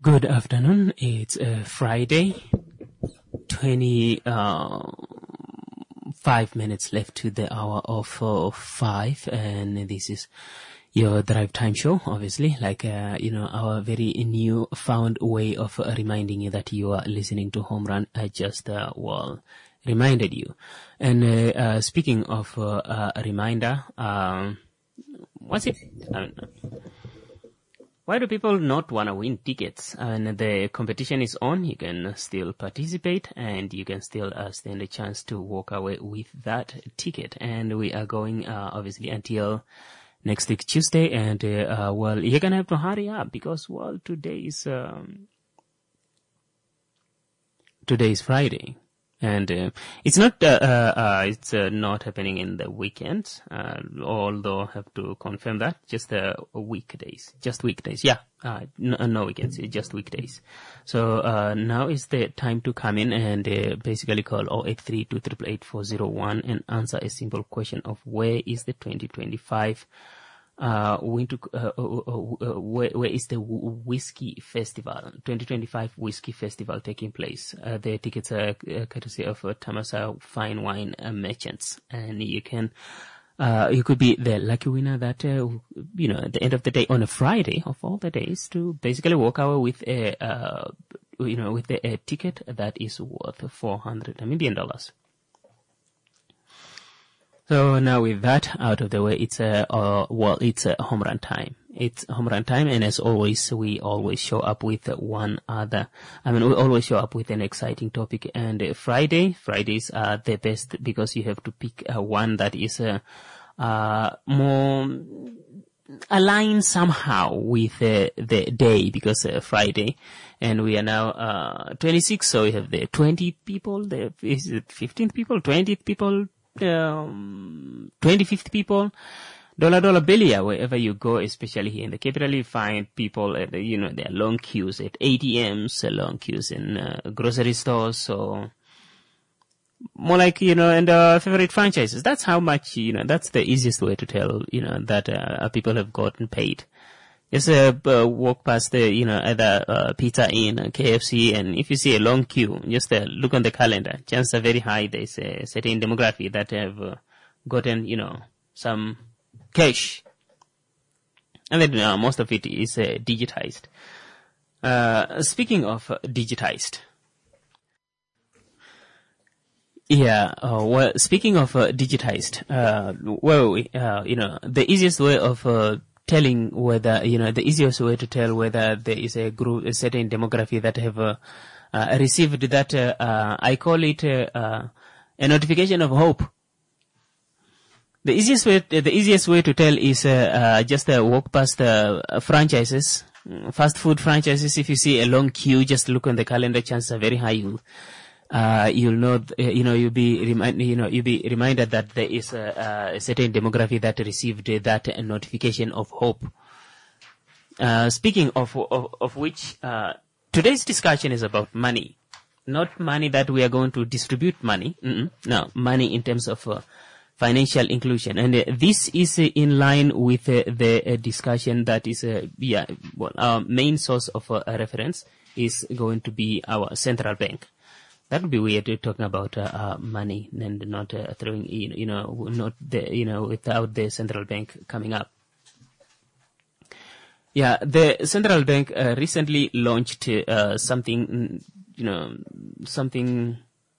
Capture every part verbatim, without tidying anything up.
Good afternoon. It's uh, Friday, twenty, uh, five minutes left to the hour of uh, five, and this is your Drive Time Show, obviously, like, uh, you know, our very new found way of uh, reminding you that you are listening to Home Run. I just, uh, well, reminded you. And uh, uh, speaking of uh, uh, a reminder, um, what's it? I don't know. Why do people not want to win tickets? And the competition is on. You can still participate, and you can still uh, stand a chance to walk away with that ticket. And we are going, uh, obviously, until next week, Tuesday. And, uh, uh, well, you're going to have to hurry up because, well, today is, um, today is Friday. And uh, it's not uh, uh, uh, it's uh, not happening in the weekends, uh, although I have to confirm that. Just uh, weekdays, just weekdays. Yeah, uh, no, no weekends, just weekdays. So uh, now is the time to come in and uh, basically call zero eight three two eight eight four zero one and answer a simple question of where is the twenty twenty-five Uh, winter, uh, uh, uh, uh, where, where is the Whiskey Festival, twenty twenty-five Whiskey Festival taking place? Uh, the tickets are uh, courtesy of uh, Tamasa Fine Wine uh, Merchants, and you can, uh, you could be the lucky winner that, uh, you know, at the end of the day, on a Friday of all the days, to basically walk away with a, uh, you know, with a, a ticket that is worth four hundred Namibian dollars. So now with that out of the way, it's a, uh, well, it's a home run time. It's home run time, and as always, we always show up with one other, I mean, we always show up with an exciting topic. And uh, Friday, Fridays are the best because you have to pick uh, one that is, uh, uh, more aligned somehow with uh, the day, because uh, Friday, and we are now, uh, twenty-six, so we have the twentieth people, the, is it fifteenth people, twentieth people, Um, twenty-fifth people, dollar dollar billion, wherever you go, especially here in the capital, you find people at, you know, there are long queues at A T Ms, long queues in uh, grocery stores, so more like, you know, and uh, favorite franchises. That's how much, you know, that's the easiest way to tell, you know, that uh, people have gotten paid. Just uh, uh, walk past the, you know, either uh, Pizza Inn, uh, K F C, and if you see a long queue, just uh, look on the calendar. Chances are very high there's a certain demographic that have uh, gotten, you know, some cash. And then uh, most of it is uh, digitized. Uh, speaking of uh, digitized. Yeah, uh, well, speaking of uh, digitized, uh, well, uh, you know, the easiest way of uh, telling whether, you know, the easiest way to tell whether there is a group, a certain demography that have uh, uh, received that, uh, uh, I call it uh, uh, a notification of hope. The easiest way, the easiest way to tell is uh, uh, just uh, walk past uh, franchises, fast food franchises. If you see a long queue, just look on the calendar. Chances are very high you uh, you'll know, th- you know, you'll be remind, you know, you'll be reminded that there is a, a certain demography that received that uh, notification of hope. Uh, speaking of, of, of which, uh, today's discussion is about money. Not money that we are going to distribute money. Mm-mm. No, money in terms of uh, financial inclusion. And uh, this is uh, in line with uh, the uh, discussion that is, uh, yeah, well, our main source of uh, reference is going to be our central bank. That would be weird talking about uh, uh, money and not uh, throwing, you know, not the, you know, without the central bank coming up. Yeah, the central bank uh, recently launched uh, something, you know, something.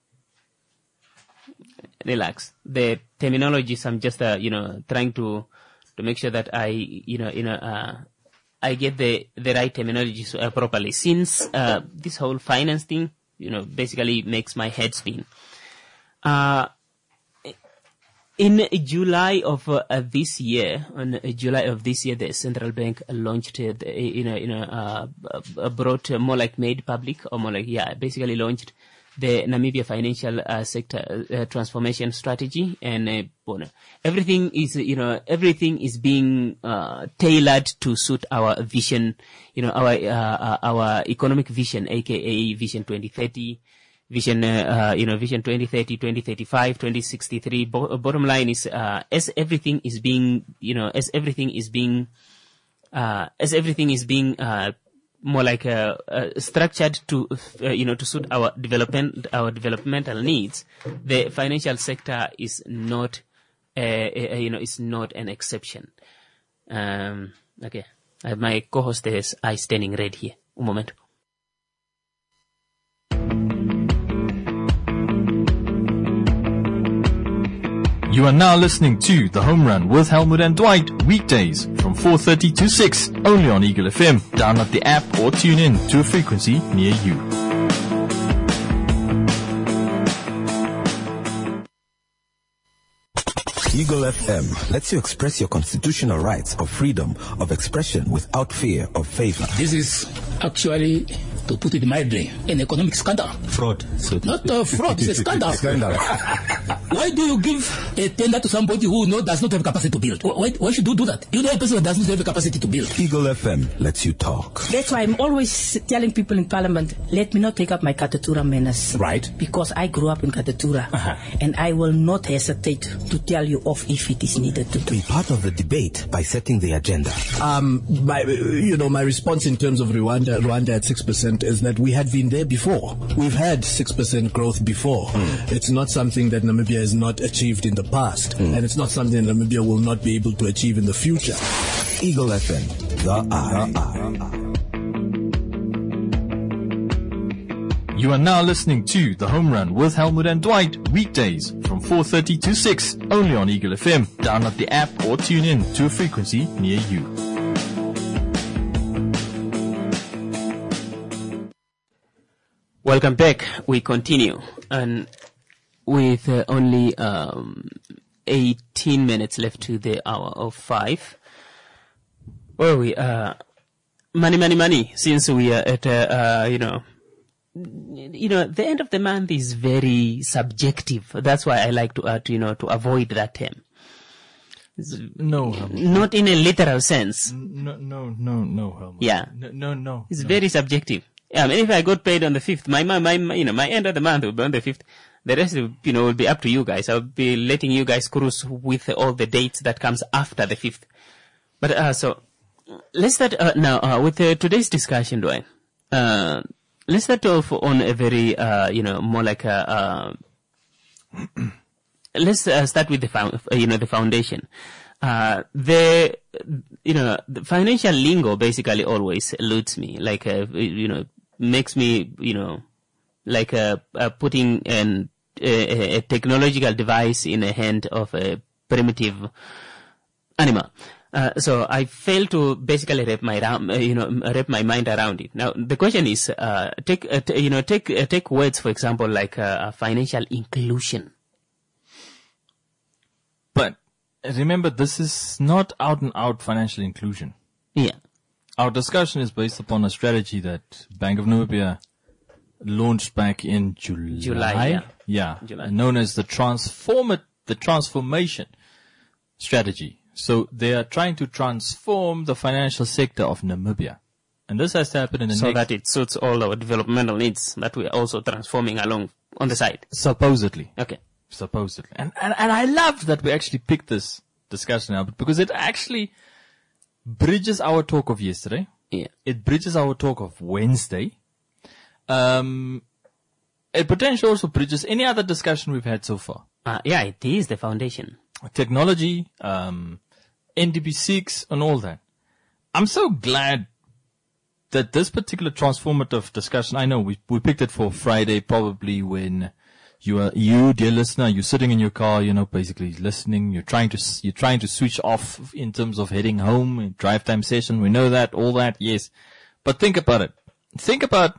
Relax. The terminologies, I'm just, uh, you know, trying to to make sure that I, you know, you know, uh, I get the the right terminologies uh, properly. Since uh, this whole finance thing, you know, basically makes my head spin. Uh, in July of uh, this year, in July of this year, the central bank launched, uh, you know, you know, uh, brought uh, more like made public, or more like, yeah, basically launched the Namibia financial uh, sector uh, transformation strategy, and uh, well, everything is, you know, everything is being uh, tailored to suit our vision, you know, our uh, our economic vision, aka Vision twenty thirty, Vision, uh, uh, you know, Vision twenty thirty, twenty thirty-five, twenty sixty-three. Bo- bottom line is, uh, as everything is being, you know, as everything is being, uh, as everything is being uh, more like uh, uh, structured to, uh, you know, to suit our development, our developmental needs, the financial sector is not, uh, uh, you know, is not an exception. Um, okay. I have my co-host is eye standing red here. Un momento. You are now listening to The Home Run with Helmut and Dwight, weekdays from four thirty to six, only on Eagle F M. Download the app or tune in to a frequency near you. Eagle F M lets you express your constitutional rights of freedom of expression without fear of favor. This is actually, to put it mildly, an economic scandal. Fraud. So Not a fraud, it's a scandal. Scandal. Why do you give a tender to somebody who no, does not have capacity to build? Why, why should you do that? You know a person that does not have the capacity to build. Eagle F M lets you talk. That's why I'm always telling people in Parliament, let me not take up my Katatura menace. Right. Because I grew up in Katatura. Uh-huh. And I will not hesitate to tell you off if it is needed to Be part of the debate by setting the agenda. Um, my, you know, my response in terms of Rwanda, Rwanda at six percent is that we had been there before. We've had six percent growth before. Mm. It's not something that Namibia has not achieved in the past. Mm. And it's not something Namibia will not be able to achieve in the future. Eagle F M, the eye. You are now listening to The Home Run with Helmut and Dwight, weekdays from four thirty to six, only on Eagle F M. Download the app or tune in to a frequency near you. Welcome back. We continue, and with uh, only um, eighteen minutes left to the hour of five. Where we uh, money, money, money. Since we are at, uh, uh, you know, you know, the end of the month is very subjective. That's why I like to, uh, to you know, to avoid that term. No, Helmut. Not in a literal sense. No, no, no, no, Helmut. Yeah. No, no, no. It's no. very subjective. Yeah, I mean, if I got paid on the fifth, my, my, my, you know, my end of the month will be on the fifth. The rest, you know, will be up to you guys. I'll be letting you guys cruise with all the dates that comes after the fifth. But, uh, so, let's start, uh, now, uh, with uh, today's discussion, Dwayne. Uh, let's start off on a very, uh, you know, more like a, uh, let's uh, start with the, found, you know, the foundation. Uh, the, you know, the financial lingo basically always eludes me, like, uh, you know, makes me, you know, like, uh, uh putting an, a, a technological device in the hand of a primitive animal. Uh, so I fail to basically wrap my, uh, you know, wrap my mind around it. Now, the question is, uh, take, uh, t- you know, take, uh, take words, for example, like, uh, financial inclusion. But remember, this is not out and out financial inclusion. Yeah. Our discussion is based upon a strategy that Bank of Namibia launched back in July. July, yeah. Yeah. July. Known as the transform the transformation strategy. So they are trying to transform the financial sector of Namibia. And this has to happen in the So next... that it suits all our developmental needs that we are also transforming along on the side. Supposedly. Okay. Supposedly. And, and, and I love that we actually picked this discussion out because it actually bridges our talk of yesterday. Yeah. It bridges our talk of Wednesday. Um, it potentially also bridges any other discussion we've had so far. Uh, yeah, it is the foundation. Technology, um, N D P six and all that. I'm so glad that this particular transformative discussion, I know we, we picked it for Friday probably when you are, you, dear listener, you're sitting in your car, you know, basically listening, you're trying to, you're trying to switch off in terms of heading home, drive time session. We know that, all that, yes. But think about it. Think about,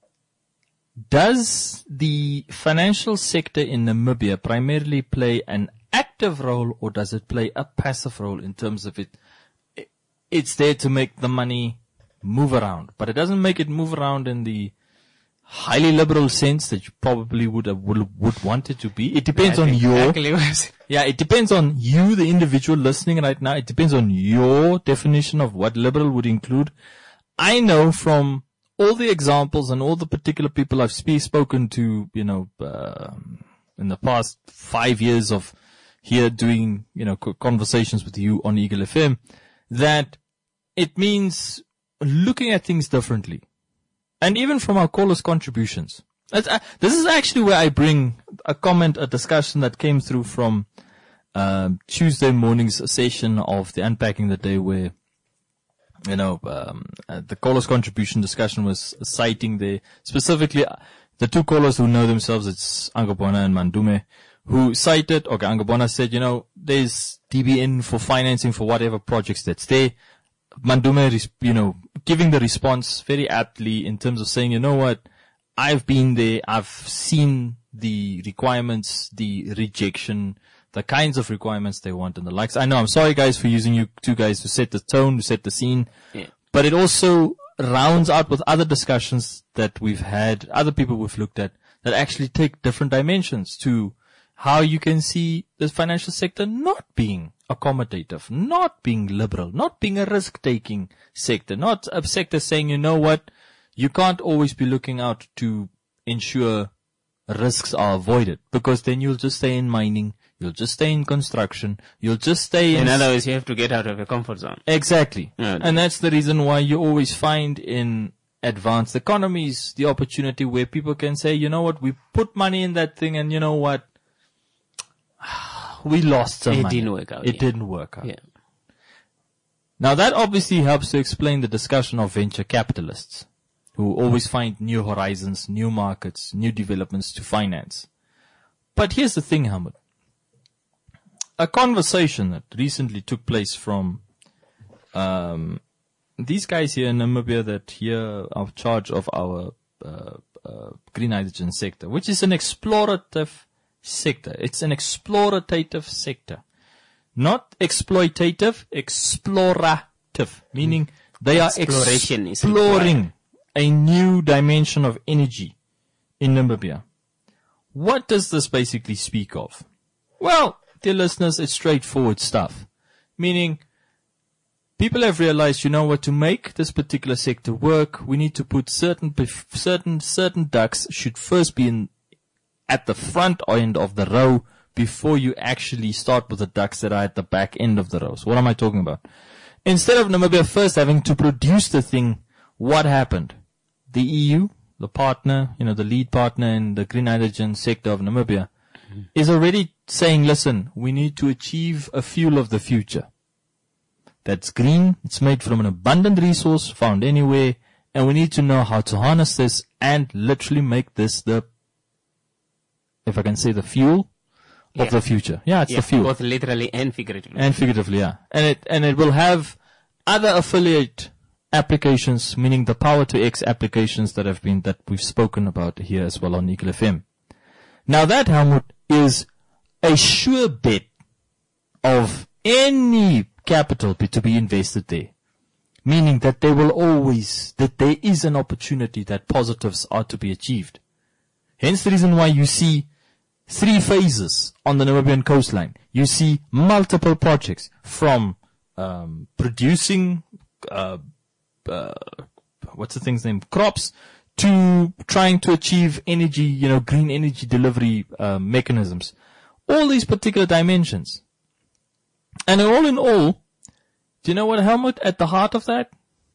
does the financial sector in Namibia primarily play an active role or does it play a passive role in terms of it? It's there to make the money move around, but it doesn't make it move around in the highly liberal sense that you probably would have, would, would want it to be. It depends Yeah, on your, exactly. yeah, it depends on you, the individual listening right now. It depends on your definition of what liberal would include. I know from all the examples and all the particular people I've spe- spoken to, you know, uh, in the past five years of here doing, you know, conversations with you on Eagle F M, that it means looking at things differently. And even from our callers' contributions. That's, uh, this is actually where I bring a comment, a discussion that came through from um, Tuesday morning's session of the Unpacking the Day, where, you know, um, uh, the callers' contribution discussion was citing the, specifically uh, the two callers who know themselves, it's Angabona and Mandume, who cited, okay, Angabona said, you know, there's D B N for financing for whatever projects that's there. Mandume, you know, giving the response very aptly in terms of saying, you know what, I've been there, I've seen the requirements, the rejection, the kinds of requirements they want and the likes. I know, I'm sorry guys for using you two guys to set the tone, to set the scene, yeah. But it also rounds out with other discussions that we've had, other people we've looked at, that actually take different dimensions to how you can see the financial sector not being accommodative, not being liberal, not being a risk-taking sector, not a sector saying, you know what, you can't always be looking out to ensure risks are avoided, because then you'll just stay in mining, you'll just stay in construction, you'll just stay in... In other words, you have to get out of your comfort zone. Exactly. Yeah. And that's the reason why you always find in advanced economies the opportunity where people can say, you know what, we put money in that thing and you know what, we lost some It money. didn't work out. It yeah. didn't work out. Yeah. Now that obviously helps to explain the discussion of venture capitalists who always find new horizons, new markets, new developments to finance. But here's the thing, Hamid. A conversation that recently took place from um, these guys here in Namibia that here are in charge of our uh, uh, green hydrogen sector, which is an explorative sector. It's an explorative sector. Not exploitative, explorative, meaning they are Exploration is exploring a new dimension of energy in Namibia. What does this basically speak of? Well, dear listeners, it's straightforward stuff. Meaning, people have realized, you know what, to make this particular sector work, we need to put certain, certain, certain ducks should first be in, at the front end of the row before you actually start with the ducks that are at the back end of the row. So what am I talking about? Instead of Namibia first having to produce the thing, what happened? The E U, the partner, you know, the lead partner in the green hydrogen sector of Namibia, mm-hmm. is already saying, listen, we need to achieve a fuel of the future. That's green, it's made from an abundant resource found anywhere, and we need to know how to harness this and literally make this the, if I can say, the fuel of yeah. the future. Yeah, it's yeah, the fuel. Both literally and figuratively. And figuratively, yeah. And it, and it will have other affiliate applications, meaning the Power to X applications that have been, that we've spoken about here as well on Eagle F M. Now that, Helmut, is a sure bet of any capital be to be invested there. Meaning that there will always, that there is an opportunity that positives are to be achieved. Hence the reason why you see three phases on the Namibian coastline. You see multiple projects from um, producing uh, uh, what's the thing's name? Crops, to trying to achieve energy, you know, green energy delivery uh, mechanisms. All these particular dimensions. And all in all, do you know what, Helmut, at the heart of that?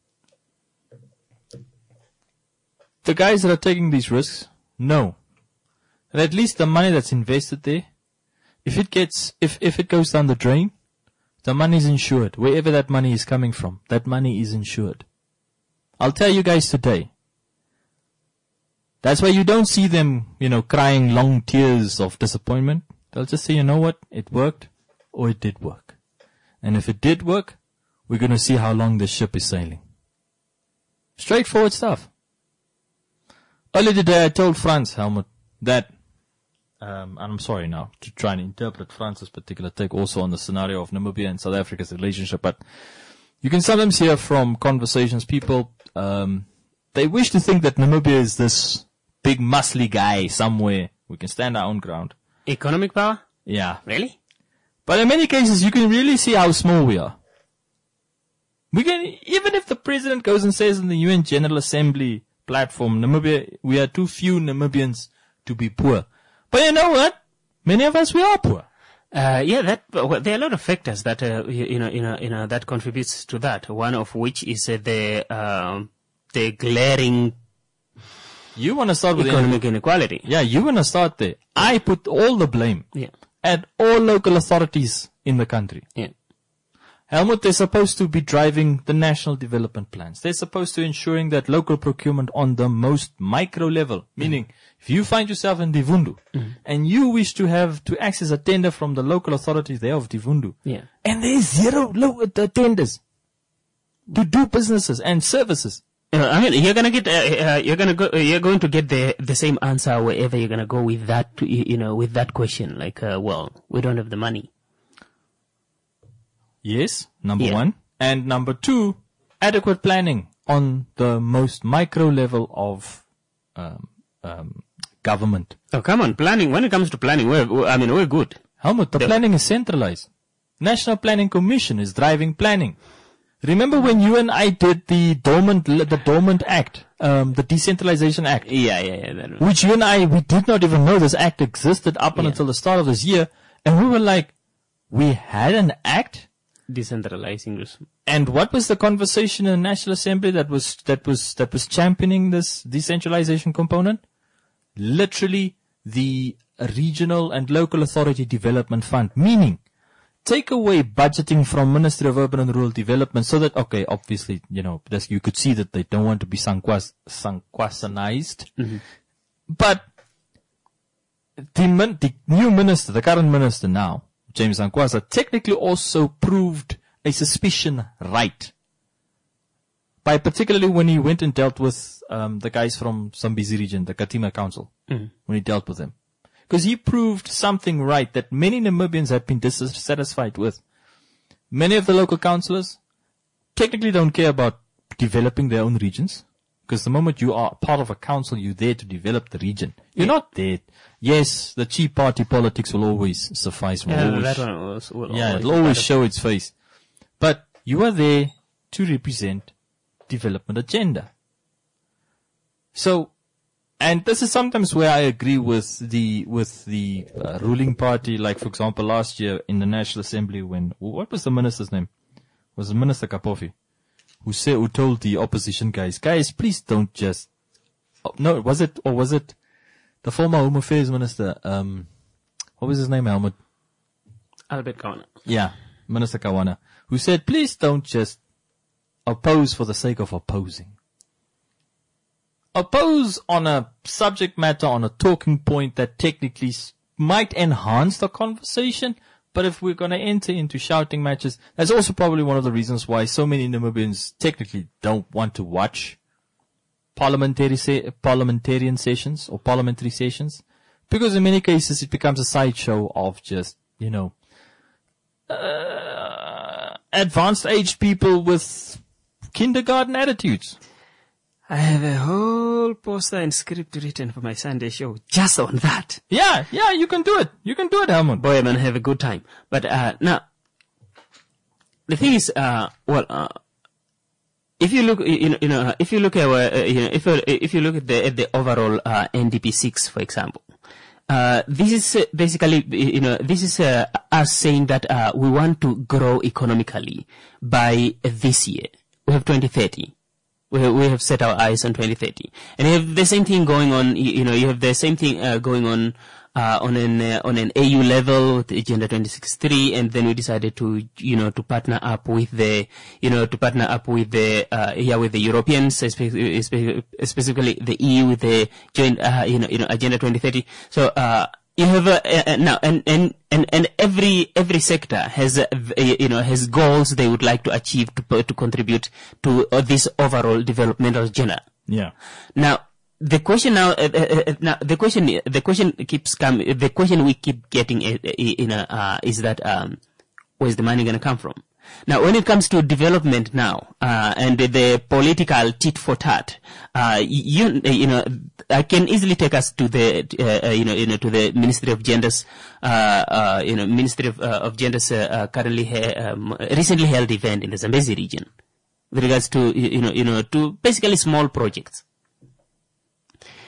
The guys that are taking these risks know that at least the money that's invested there, if it gets, if, if it goes down the drain, the money is insured. Wherever that money is coming from, that money is insured. I'll tell you guys today. That's why you don't see them, you know, crying long tears of disappointment. They'll just say, you know what, it worked, or it did work. And if it did work, we're going to see how long this ship is sailing. Straightforward stuff. Earlier today, I told Franz, Helmut, that, um, and I'm sorry now to try and interpret Franz's particular take also on the scenario of Namibia and South Africa's relationship, but you can sometimes hear from conversations people, um, they wish to think that Namibia is this big muscly guy somewhere. We can stand our own ground. Economic power? Yeah. Really? But in many cases, you can really see how small we are. We can, even if the president goes and says in the U N General Assembly platform, Namibia, we are too few Namibians to be poor. But you know what? Many of us, we are poor. Uh, yeah, that well, there are a lot of factors that uh, you, you know, you know, you know, that contributes to that. One of which is uh, the um, the glaring You want to start with economic inequality. Yeah, you want to start there. I put all the blame Yeah, at all local authorities in the country. yeah, Helmut, they're supposed to be driving the national development plans. They're supposed to ensuring that local procurement on the most micro level, meaning if you find yourself in Divundu Mm-hmm. and you wish to have to access a tender from the local authorities there of Divundu, yeah. and there's zero low uh, tenders to do businesses and services. Uh, I mean, you're gonna get, uh, uh, you're gonna go, uh, you're going to get the the same answer wherever you're gonna go with that, you, you know, with that question. Like, uh, well, we don't have the money. Yes, number Yeah. one. And number two, adequate planning on the most micro level of um, um, government. Oh, come on, planning. When it comes to planning, we're, we- I mean, we're good. Helmut, the The- planning is centralized. National Planning Commission is driving planning. Remember when you and I did the Dormant, the Dormant Act, um, the Decentralization Act, Yeah, yeah, yeah. That, which you and I, we did not even know this act existed up Yeah. until the start of this year. And we were like, we had an act? decentralizing this. And what was the conversation in the National Assembly that was, that was, that was championing this decentralization component? Literally the regional and local authority development fund, meaning take away budgeting from Ministry of Urban and Rural Development so that, okay, obviously, you know, this, you could see that they don't want to be Sankwas, Sankwasanized. Mm-hmm. But the, min, the new minister, the current minister now, James Sankwasa, technically also proved a suspicion right. By particularly when he went and dealt with um, the guys from Zambezi region, the Katima Council, Mm. when he dealt with them. Because he proved something right that many Namibians have been dissatisfied with. Many of the local councillors technically don't care about developing their own regions. Because the moment you are part of a council, you're there to develop the region. You're Yeah. not there. Yes, the cheap party politics will always suffice. Will Yeah, always, that one was, will yeah, always it'll be always part of- show its face. But you are there to represent development agenda. So, and this is sometimes where I agree with the, with the uh, ruling party, like for example last year in the National Assembly when, what was the minister's name? Was it Minister Kapofi? Who said, who told the opposition guys, guys, please don't just, oh, no, was it, or was it the former Home Affairs Minister, um, what was his name, Helmut? Albert Kawana. Yeah, Minister Kawana, who said, please don't just oppose for the sake of opposing. Oppose on a subject matter, on a talking point that technically s- might enhance the conversation, but if we're going to enter into shouting matches, that's also probably one of the reasons why so many Namibians technically don't want to watch parliamentary se- parliamentarian sessions or parliamentary sessions, because in many cases it becomes a sideshow of just, you know, uh, advanced age people with kindergarten attitudes. I have a whole poster and script written for my Sunday show just on that. Yeah, yeah, you can do it. You can do it, Helmut. Boy, I'm gonna have a good time. But uh, now, the thing is, uh, well, uh, if you look, you know, you know, if you look at, uh, you know, if you, if you look at the at the overall uh, N D P six, for example, uh, this is uh, basically, you know, this is uh, us saying that uh, we want to grow economically by this year. We have twenty thirty. We have, we have set our eyes on twenty thirty, and you have the same thing going on. You, you know, you have the same thing uh, going on uh, on an uh, on an A U level with Agenda twenty sixty-three, and then we decided to you know to partner up with the you know to partner up with the uh, yeah with the Europeans, spe- spe- specifically the E U with the joint uh, you know you know Agenda twenty thirty. So. Uh, You have a, uh, now, and, and, and, and every, every sector has, uh, you know, has goals they would like to achieve to, to contribute to uh, this overall developmental agenda. Yeah. Now, the question now, uh, uh, now, the question, the question keeps coming, the question we keep getting, uh, you know, uh, is that, um, where's the money gonna come from? Now, when it comes to development now, uh, and the, the political tit for tat, uh, you, you know, I can easily take us to the, uh, uh, you know, you know, to the Ministry of Gender's, uh, uh, you know, Ministry of, uh, of Gender's, uh, uh currently, ha- um, recently held event in the Zambezi region with regards to, you know, you know, to basically small projects.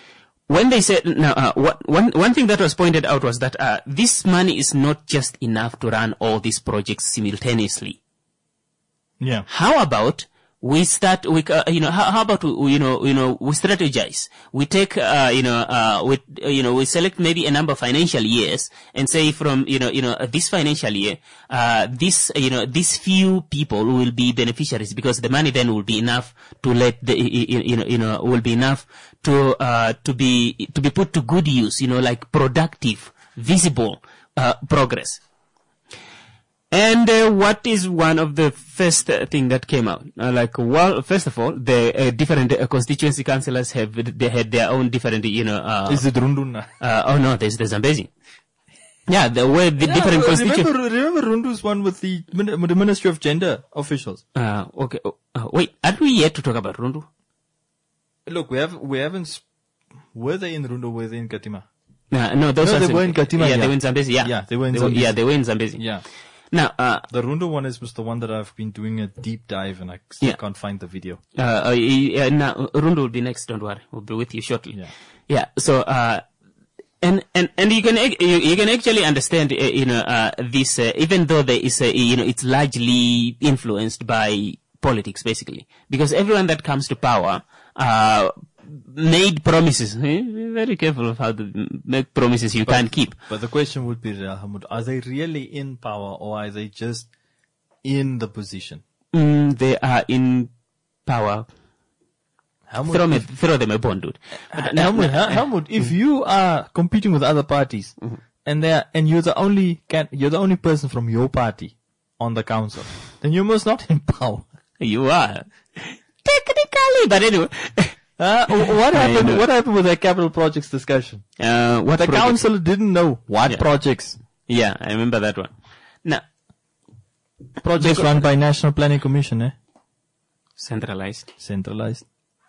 when they said, now, uh, what, one, one thing that was pointed out was that, uh, this money is not just enough to run all these projects simultaneously. Yeah. How about we start, we, uh, you know, how, how about we, you know, you know, we strategize. We take, uh, you know, uh, we, uh, you know, we select maybe a number of financial years and say from, you know, you know, uh, this financial year, uh, this, uh, you know, these few people will be beneficiaries because the money then will be enough to let the, you know, you know, will be enough to, uh, to be, to be put to good use, you know, like productive, visible, uh, progress. And uh, what is one of the first uh, thing that came out? Uh, like, well, first of all, the uh, different uh, constituency councillors have they had their own different, you know. Uh, Is it Rundu? Uh, oh no, there's there's Zambezi. Yeah, the way the Yeah, different constituency. remember, remember Rundu's one with the min- the Ministry of Gender officials. Uh, okay. Oh, uh, wait, aren't we yet to talk about Rundu? Look, we have we haven't. Sp- were they in Rundu? Were they in Katima? Uh, no, those No, ones they were in Katima, Yeah, yeah. they were in Zambezi. Yeah, Yeah, they were in They Zambezi. yeah, they were in Zambezi. Yeah. Now, uh, The Rundu one is was the one that I've been doing a deep dive and I still Yeah. can't find the video. Uh, uh, yeah, now, Rundu will be next, don't worry. We'll be with you shortly. Yeah. Yeah, so, uh, and, and, and you can, ac- you, you can actually understand, uh, you know, uh, this, uh, even though there is a, you know, it's largely influenced by politics, basically. Because everyone that comes to power, uh, made promises. Eh? Be very careful of how to make promises you can't keep. But the question would be, uh, Hamud, are they really in power or are they just in the position? Mm, they are in power. Hamud, Throw, me, if, throw them a bone, dude. But, no, Hamud, no, Ha- Hamud, if you are competing with other parties and they are, and you're the only can, you're the only person from your party on the council, then you're most not in power. You are. Technically, but anyway. Uh, what I happened? know. What happened with that capital projects discussion? Uh, what The project? council didn't know what Yeah. projects. Yeah, I remember that one. Now, Projects run by National Planning Commission, eh? centralized. Centralized.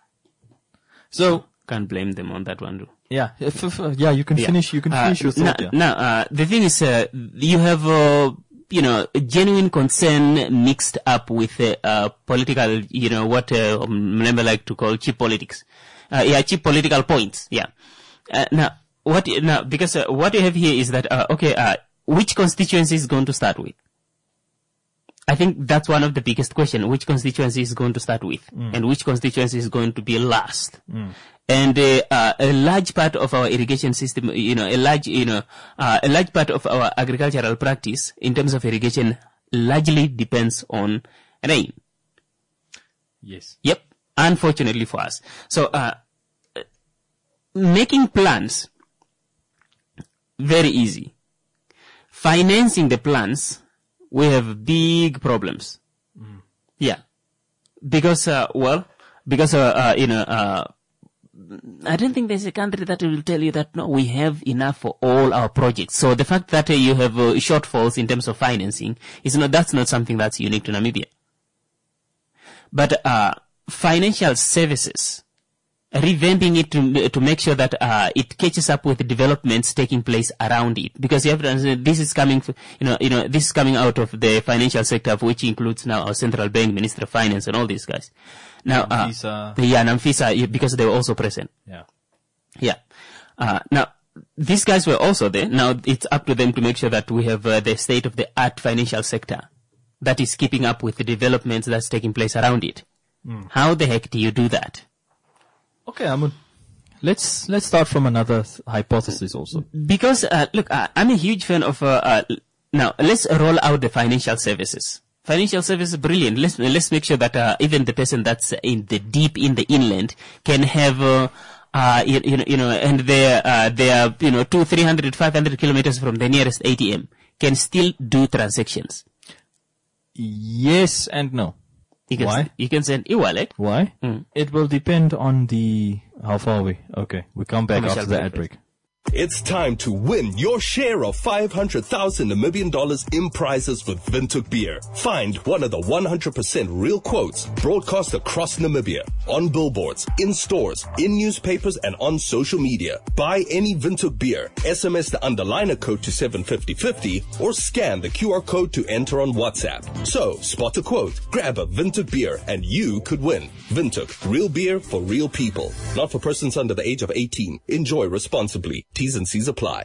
So, Can't blame them on that one, too. yeah, if, if, uh, yeah, you can Yeah. finish, you can Uh, finish your now, thought, yeah. now, uh, the thing is, uh, you have, uh, you know, genuine concern mixed up with, uh, uh political, you know, what, uh, member like to call cheap politics. Uh, yeah, cheap political points, yeah. Uh, now, what, now, because, uh, what you have here is that, uh, okay, uh, which constituency is going to start with? I think that's one of the biggest questions. Which constituency is going to start with? Mm. And which constituency is going to be last? And uh, uh, a large part of our irrigation system, you know, a large, you know, uh, a large part of our agricultural practice in terms of irrigation largely depends on rain. Yes. Yep. Unfortunately for us. So, uh, making plans, very easy. Financing the plans, we have big problems. Yeah. Because, uh, well, because, uh, uh, you know, uh, I don't think there's a country that will tell you that, no, we have enough for all our projects. So the fact that uh, you have uh, shortfalls in terms of financing is not, that's not something that's unique to Namibia. But, uh, financial services, revamping it to, to make sure that, uh, it catches up with the developments taking place around it. Because you have to understand, this is coming, f- you know, you know, this is coming out of the financial sector, which includes now our central bank, Minister of Finance, and all these guys. Now, uh, Namfisa. the, yeah, Namfisa, yeah, because they were also present. Yeah. Yeah. Uh, now, these guys were also there. Now, it's up to them to make sure that we have uh, the state-of-the-art financial sector that is keeping up with the developments that's taking place around it. How the heck do you do that? Okay, Hamud. Let's, let's start from another th- hypothesis also. Because, uh, look, uh, I'm a huge fan of, uh, uh, now, let's roll out the financial services. Financial services, brilliant. Let's, let's make sure that, uh, even the person that's in the deep in the inland can have, uh, uh, you, you know, you know, and they're, uh, they're, you know, two, three hundred, five hundred kilometers from the nearest A T M, can still do transactions. Yes and no. You can, Why? You can send e-wallet. Why? Mm. It will depend on the, how far are we? Okay, we come back Commercial after the break, ad break. It's time to win your share of five hundred thousand Namibian dollars in prizes with Windhoek Beer. Find one of the one hundred percent real quotes broadcast across Namibia, on billboards, in stores, in newspapers, and on social media. Buy any Windhoek Beer, S M S the underliner code to seven fifty fifty, or scan the Q R code to enter on WhatsApp. So, spot a quote, grab a Windhoek Beer, and you could win. Windhoek, real beer for real people. Not for persons under the age of eighteen. Enjoy responsibly. T's and C's apply.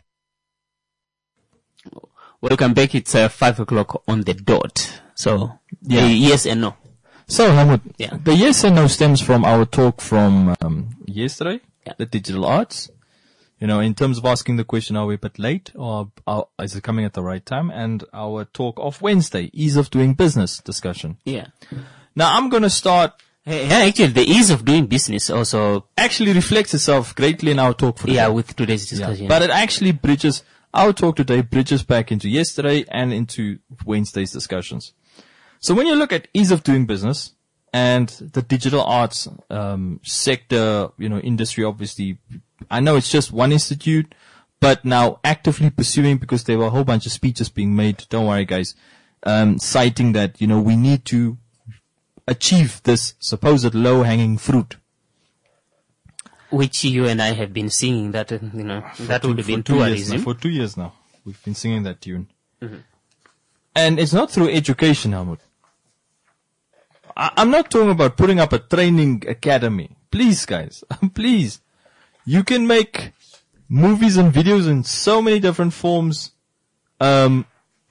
Welcome back. It's uh, five o'clock on the dot. So, Yeah. uh, yes and no. So, Helmut, Yeah. the yes and no stems from our talk from um, yesterday, Yeah. the digital arts. You know, in terms of asking the question, are we a bit late or are, is it coming at the right time? And our talk of Wednesday, ease of doing business discussion. Yeah. Now, I'm going to start, Hey, yeah, actually, the ease of doing business also, actually reflects itself greatly in our talk for today. yeah, with today's Yeah. discussion. But it actually bridges, our talk today bridges back into yesterday and into Wednesday's discussions. So when you look at ease of doing business and the digital arts um, sector, you know, industry, obviously, I know it's just one institute, but now actively pursuing, because there were a whole bunch of speeches being made, don't worry guys, um, citing that, you know, we need to achieve this supposed low-hanging fruit. Which you and I have been singing that, uh, you know, that would have For been two years tourism. now, for two years now, we've been singing that tune. Mm-hmm. And it's not through education, Helmut. I, I'm not talking about putting up a training academy. Please, guys, please. You can make movies and videos in so many different forms, um,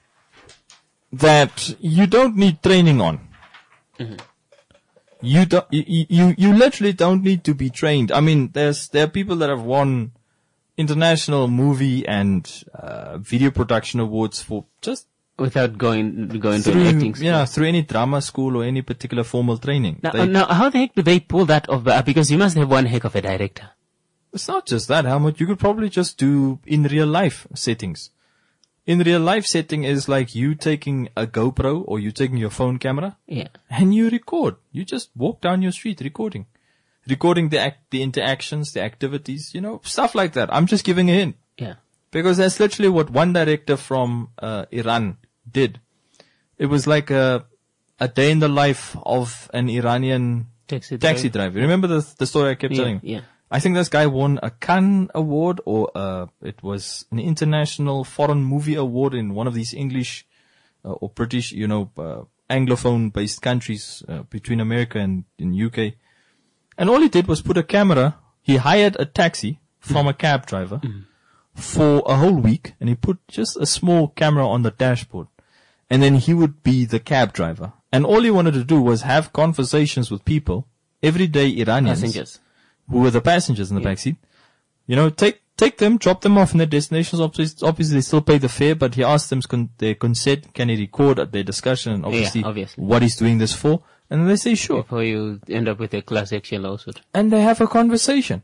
that you don't need training on. Mm-hmm. You don't, you, you, you literally don't need to be trained. I mean, there's, there are people that have won international movie and, uh, video production awards for just Without going, going to through, an acting school. yeah, through any drama school or any particular formal training. Now, They- now, how the heck do they pull that off? Uh, Because you must have one heck of a director. It's not just that, Helmut. You could probably just do in real life settings. In real life setting is like you taking a GoPro or you taking your phone camera Yeah. and you record. You just walk down your street recording. Recording the act, the interactions, the activities, you know, stuff like that. I'm just giving a hint. Yeah. Because that's literally what one director from uh, Iran did. It was like a a day in the life of an Iranian Taxi taxi driver. driver. Remember the the story I kept Yeah, telling? yeah. I think this guy won a Cannes Award or uh, it was an international foreign movie award in one of these English uh, or British, you know, uh, Anglophone based countries uh, between America and in U K. And all he did was put a camera. He hired a taxi from a cab driver for a whole week, and he put just a small camera on the dashboard. And then he would be the cab driver. And all he wanted to do was have conversations with people, everyday Iranians, Passengers. who were the passengers in the backseat. You know, take take them, drop them off in their destinations. Obviously, obviously they still pay the fare, but he asked them con- their consent. Can he record their discussion? And obviously, obviously. what he's doing this for. And they say sure. Before you end up with a class action lawsuit. And they have a conversation.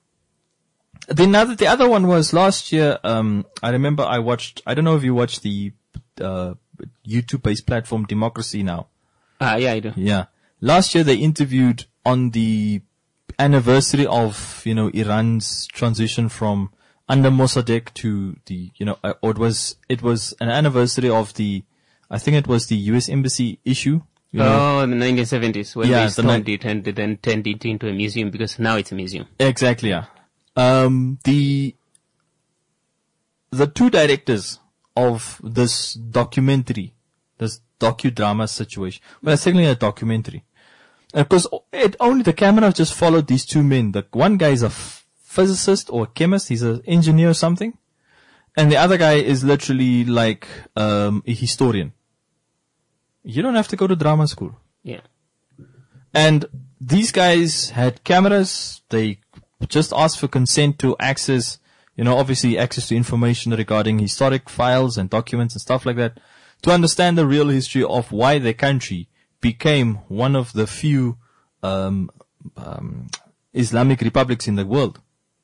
The other, the other one was last year. Um, I remember I watched. I don't know if you watched the uh, YouTube-based platform Democracy Now. Ah, yeah, I do. Yeah, last year they interviewed on the anniversary of you know Iran's transition from under Mossadegh to the you know uh, or it was it was an anniversary of the I think it was the U S Embassy issue. You know? Oh, in the nineteen seventies, when Yeah, they the stormed ni- it and then turned it into a museum, because now it's a museum. Exactly, yeah. Um, the, the two directors of this documentary, this docudrama situation, well, it's technically a documentary. Because it only, the camera just followed these two men. The one guy is a f- physicist or a chemist, he's an engineer or something. And the other guy is literally like, um, a historian. You don't have to go to drama school. Yeah. And these guys had cameras. They just asked for consent to access, you know, obviously access to information regarding historic files and documents and stuff like that, to understand the real history of why their country became one of the few um, um, Islamic republics in the world.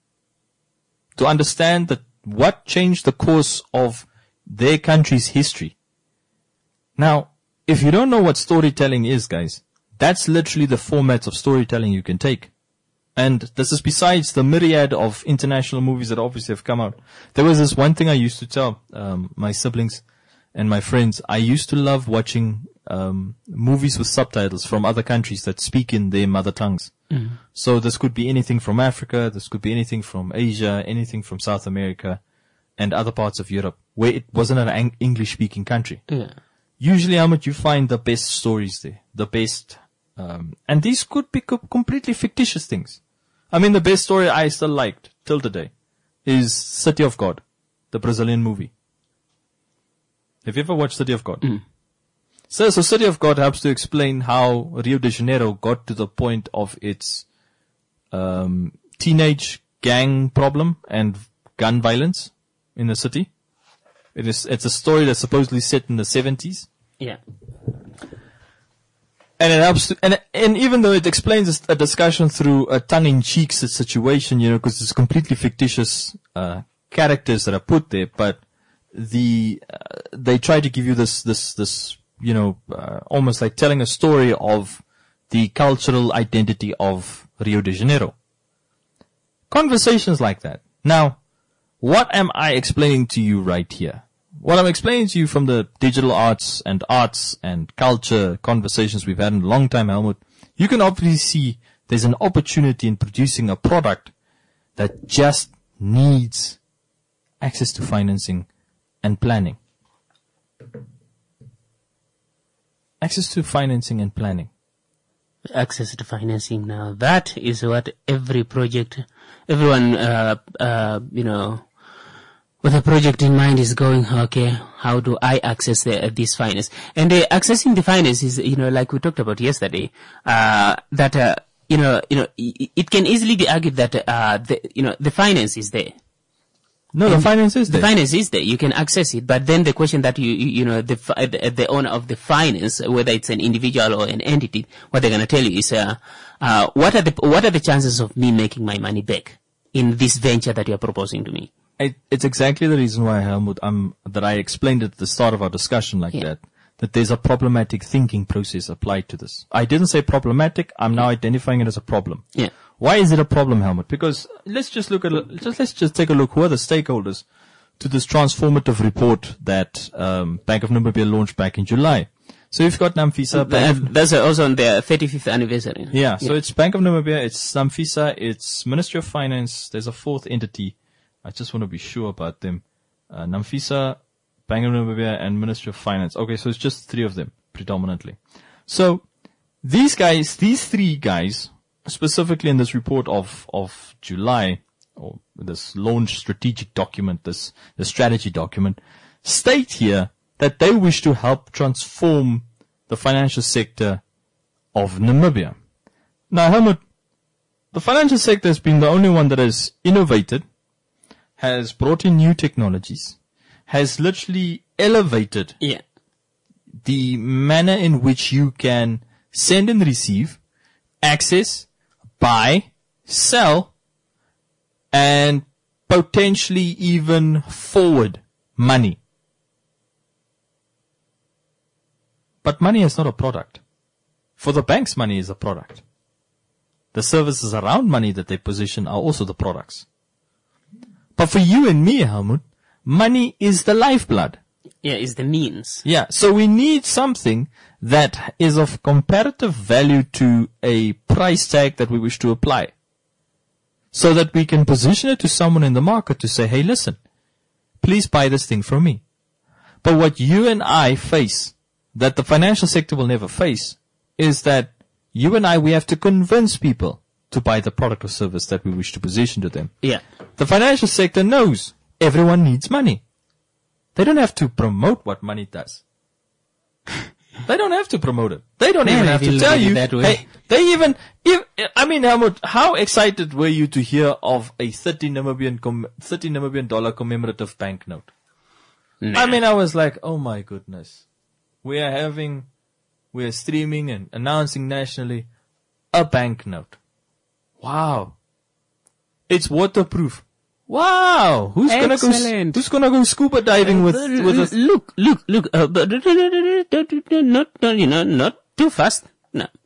To understand that what changed the course of their country's history. Now, if you don't know what storytelling is, guys, that's literally the formats of storytelling you can take. And this is besides the myriad of international movies that obviously have come out. There was this one thing I used to tell um, my siblings and my friends. I used to love watching um, movies with subtitles from other countries that speak in their mother tongues. Mm. So this could be anything from Africa, this could be anything from Asia, anything from South America, and other parts of Europe, where it wasn't an ang- English-speaking country. Yeah. Usually, Ahmed, you find the best stories there, the best, um, and these could be co- completely fictitious things. I mean, the best story I still liked till today is City of God, the Brazilian movie. Have you ever watched City of God? Mm. So, so City of God helps to explain how Rio de Janeiro got to the point of its um, teenage gang problem and gun violence in the city. It is, it's a story that's supposedly set in the seventies. Yeah. And it helps to, and, and even though it explains a discussion through a tongue-in-cheek situation, you know, because it's completely fictitious, uh, characters that are put there, but the, uh, they try to give you this, this, this, you know, uh, almost like telling a story of the cultural identity of Rio de Janeiro. Conversations like that. Now, what am I explaining to you right here? What I'm explaining to you from the digital arts and arts and culture conversations we've had in a long time, Helmut, you can obviously see there's an opportunity in producing a product that just needs access to financing and planning. Access to financing and planning. Access to financing now. That is what every project, everyone, uh, uh, you know, with a project in mind is going, okay, how do I access the, uh, this finance? And uh, accessing the finance is, you know, like we talked about yesterday, uh, that, uh, you know, you know, it, it can easily be argued that, uh, the, you know, the finance is there. No, and the finance is there. The finance is there. You can access it. But then the question that you, you, you know, the, the, the owner of the finance, whether it's an individual or an entity, what they're going to tell you is, uh, uh, what are the, what are the chances of me making my money back in this venture that you're proposing to me? It, it's exactly the reason why, Helmut, um, that I explained at the start of our discussion like yeah. that, that there's a problematic thinking process applied to this. I didn't say problematic. I'm now identifying it as a problem. Yeah. Why is it a problem, Helmut? Because let's just look at, just, let's just take a look. Who are the stakeholders to this transformative report that, um, Bank of Namibia launched back in July? So you've got NAMFISA. Uh, that's also on their thirty-fifth anniversary. Yeah. So yeah. It's Bank of Namibia. It's NAMFISA. It's Ministry of Finance. There's a fourth entity. I just want to be sure about them. Uh, NAMFISA, Bank of Namibia, and Ministry of Finance. Okay, so it's just three of them, predominantly. So, these guys, these three guys, specifically in this report of, of July, or this launch strategic document, this, the strategy document, state here that they wish to help transform the financial sector of Namibia. Now, Helmut, the financial sector has been the only one that has innovated, has brought in new technologies, has literally elevated yeah. the manner in which you can send and receive, access, buy, sell, and potentially even forward money. But money is not a product. For the banks, money is a product. The services around money that they position are also the products. But for you and me, Helmut, money is the lifeblood. Yeah, is the means. Yeah, so we need something that is of comparative value to a price tag that we wish to apply. So that we can position it to someone in the market to say, hey, listen, please buy this thing from me. But what you and I face, that the financial sector will never face, is that you and I, we have to convince people to buy the product or service that we wish to position to them. Yeah. The financial sector knows everyone needs money. They don't have to promote what money does. They don't have to promote it. They don't Man, even I have to feel tell like it you. that way. Hey, they even, if, I mean, Helmut, how excited were you to hear of a thirty Namibian, com, thirty Namibian dollar commemorative banknote? Nah. I mean, I was like, oh my goodness. We are having, we are streaming and announcing nationally a banknote. Wow. It's waterproof. Wow. Who's gonna go, Excellent. who's gonna go scuba diving with, with a, Look, look, look, uh, but not, not, you know, not too fast. No.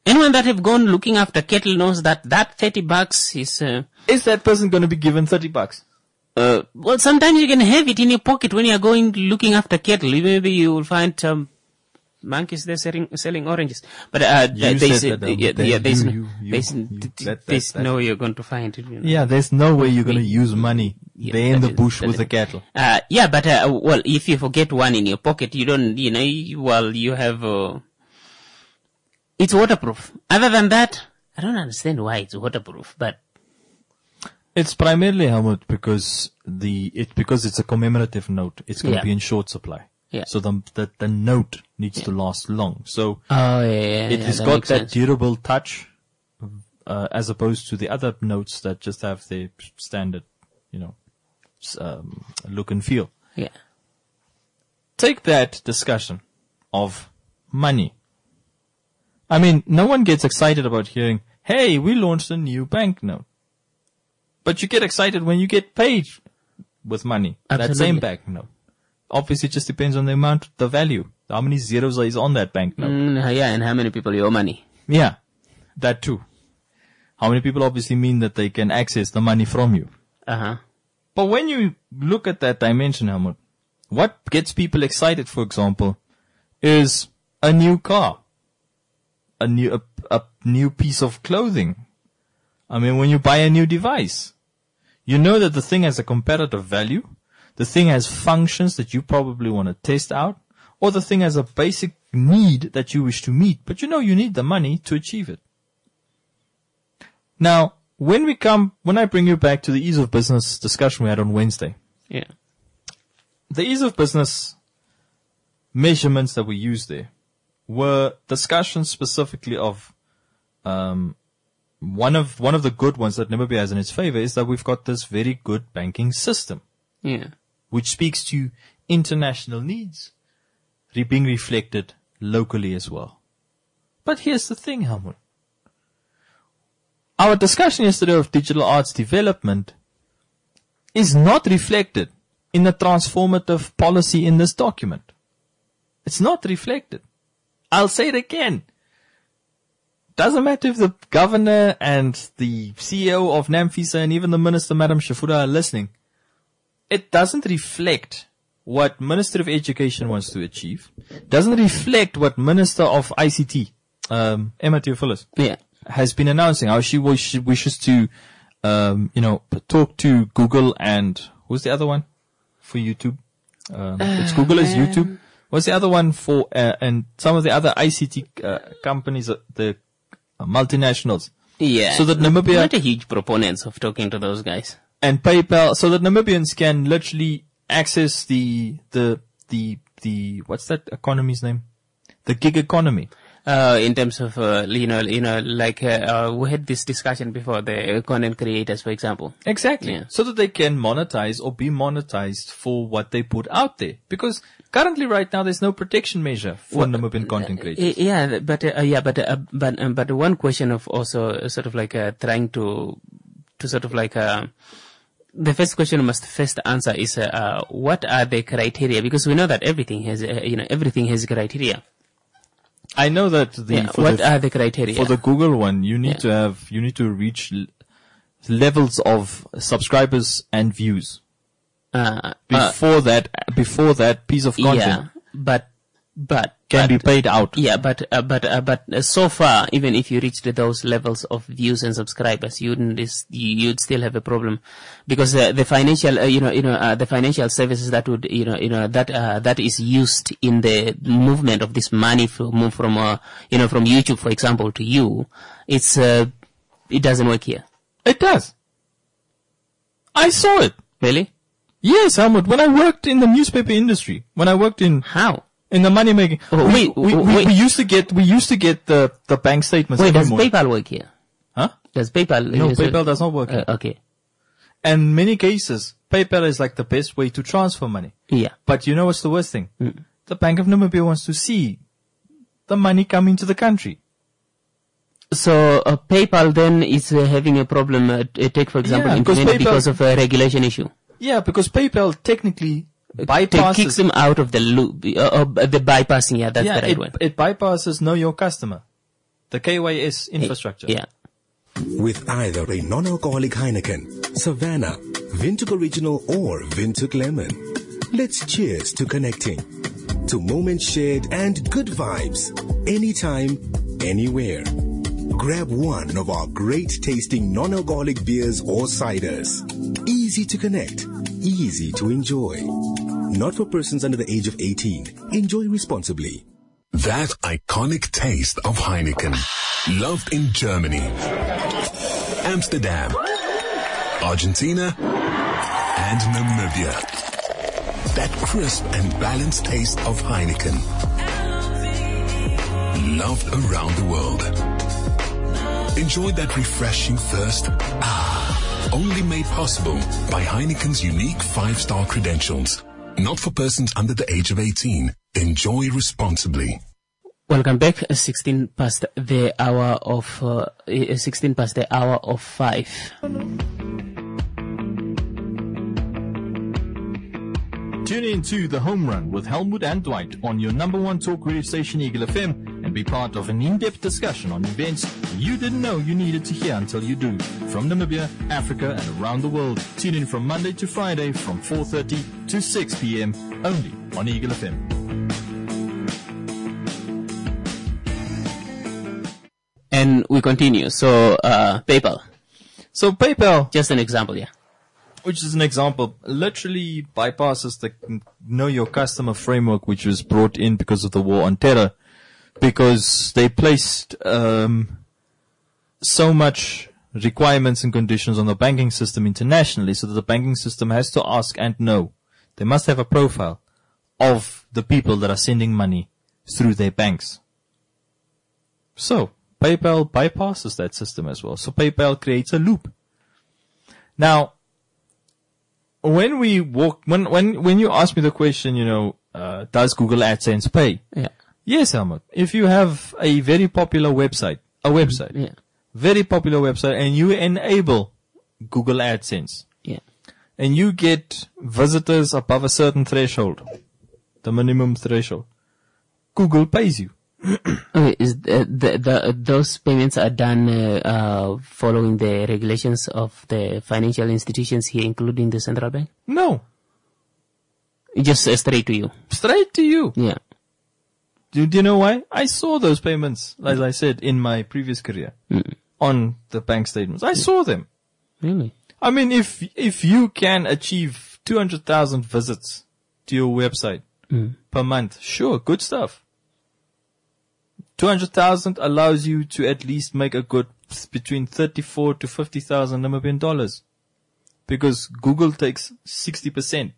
Anyone that have gone looking after cattle knows that that thirty bucks is, uh, Is that person going to be given thirty bucks? uh, well, sometimes you can have it in your pocket when you are going looking after cattle. Maybe you will find, um, monkeys there selling, selling oranges. But, uh, You there's, said uh, that, um, yeah, then yeah, there's, you- no- you- you- there's, you- th- th- that- there's that- no way you're going to find it. You know. Yeah, there's no way you're going to We- use money Yeah, there in that the is- bush that with is- the cattle. Uh, yeah, but, uh, well, if you forget one in your pocket, you don't, you know, you, well, you have, uh, it's waterproof. Other than that, I don't understand why it's waterproof, but It's primarily, Helmut, because the it because it's a commemorative note. It's going to Yeah. be in short supply. Yeah. So the the, the note needs to last long. So oh yeah, yeah, it yeah, has that got makes that sense. durable touch, uh, as opposed to the other notes that just have the standard, you know, s- um, look and feel. Yeah. Take that discussion of money. I mean, no one gets excited about hearing, hey, we launched a new banknote. But you get excited when you get paid with money. That Absolutely. same banknote. Obviously, it just depends on the amount, the value. How many zeros is on that banknote. Mm, yeah, and how many people you owe money? Yeah, that too. How many people obviously mean that they can access the money from you. Uh huh. But when you look at that dimension, Helmut, what gets people excited, for example, is a new car, a new a, a new piece of clothing. I mean, when you buy a new device, you know that the thing has a comparative value, the thing has functions that you probably want to test out, or the thing has a basic need that you wish to meet, but you know you need the money to achieve it. Now, when we come, when I bring you back to the ease of business discussion we had on Wednesday, Yeah. the ease of business measurements that we used there were discussions specifically of, um, one of, one of the good ones that Namibia has in its favor is that we've got this very good banking system, Yeah. which speaks to international needs re- being reflected locally as well. But here's the thing, Helmut. Our discussion yesterday of digital arts development is not reflected in the transformative policy in this document. It's not reflected. I'll say it again. Doesn't matter if the governor and the C E O of NAMFISA and even the minister, Madam Shafura, are listening. It doesn't reflect what Minister of Education wants to achieve. Doesn't reflect what Minister of I C T, um, Emma Theophilus, Yeah. has been announcing how she wish, wishes to, um, you know, p- talk to Google and who's the other one for YouTube? Um, it's Google is YouTube. What's the other one for, uh, and some of the other I C T uh, companies, uh, the uh, multinationals. Yeah. So that Namibia- Not a huge proponents of talking to those guys. And PayPal, so that Namibians can literally access the, the, the, the, what's that economy's name? The gig economy. Uh, in terms of, uh, you know, you know, like, uh, uh, we had this discussion before, the content creators, for example. Exactly. Yeah. So that they can monetize or be monetized for what they put out there. Because currently right now there's no protection measure for Namibian content creators. Uh, Yeah, but, uh, yeah, but, uh, but, um, but one question of also uh, sort of like, uh, trying to, to sort of like, uh, the first question we must first answer is, uh, uh, what are the criteria? Because we know that everything has, uh, you know, everything has criteria. I know that the, Yeah, for, what the are the criteria? for the Google one, you need Yeah. to have, you need to reach l- levels of subscribers and views uh, uh, before that, before that piece of content yeah, but, but, can but, be paid out. Yeah, but uh, but uh, but uh, so far, even if you reached those levels of views and subscribers, you'd you'd still have a problem, because uh, the financial, uh, you know, you know, uh, the financial services that would, you know, you know, that uh, that is used in the movement of this money from move from, uh, you know, from YouTube, for example, to you, it's uh, it doesn't work here. It does. I saw it. Really? Yes, Helmut. When I worked in the newspaper industry, when I worked in How? in the money making, Oh, we, wait, we, oh, we, wait. we used to get we used to get the the bank statements. Wait, every does morning. PayPal work here? Huh? Does PayPal? No, is it- PayPal does not work. Uh, okay. And in many cases, PayPal is like the best way to transfer money. Yeah. But you know what's the worst thing? The Bank of Namibia wants to see the money come into the country. So uh, PayPal then is uh, having a problem. Uh, t- take for example, Yeah, because implemented PayPal- because of a regulation issue. Yeah, because PayPal technically It bypasses. kicks them out of the loop. Uh, uh, the bypassing. Yeah, that's yeah, the right it, one. it bypasses know your customer. the K Y S infrastructure. Yeah. With either a non-alcoholic Heineken, Savannah, Windhoek Original or Windhoek Lemon. Let's cheers to connecting, to moments shared and good vibes, anytime, anywhere. Grab one of our great tasting non-alcoholic beers or ciders. Easy to connect, easy to enjoy. Not for persons under the age of eighteen. Enjoy responsibly. That iconic taste of Heineken. Loved in Germany, Amsterdam, Argentina, and Namibia. That crisp and balanced taste of Heineken. Loved around the world. Enjoy that refreshing thirst. Ah, only made possible by Heineken's unique five-star credentials. Not for persons under the age of eighteen. Enjoy responsibly. Welcome back. sixteen past the hour of uh, sixteen past the hour of five. Tune in to The Home Run with Helmut and Dwight on your number one talk radio station, Eagle F M, and be part of an in-depth discussion on events you didn't know you needed to hear until you do. From Namibia, Africa, and around the world. Tune in from Monday to Friday from four thirty to six p.m. only on Eagle F M. And we continue. So, uh, PayPal. So PayPal, Just an example, yeah. which is an example, literally bypasses the Know Your Customer framework, which was brought in because of the war on terror, because they placed um, so much requirements and conditions on the banking system internationally, so that the banking system has to ask and know. They must have a profile of the people that are sending money through their banks. So PayPal bypasses that system as well. So PayPal creates a loop. Now, when we walk, when, when, when you ask me the question, you know, uh, does Google AdSense pay? Yeah. Yes, Helmut. If you have a very popular website, a website, Yeah. very popular website, and you enable Google AdSense, Yeah. and you get visitors above a certain threshold, the minimum threshold, Google pays you. Okay, is the, the, the those payments are done uh, uh, following the regulations of the financial institutions here, including the central bank? No, Just uh, straight to you. straight to you. Yeah. Do, do you know why? I saw those payments, as I said, in my previous career, Mm. on the bank statements. I saw them. Really? I mean, if if you can achieve two hundred thousand visits to your website Mm. per month, sure, good stuff. two hundred thousand allows you to at least make a good between thirty-four to fifty thousand Namibian dollars, because Google takes sixty percent.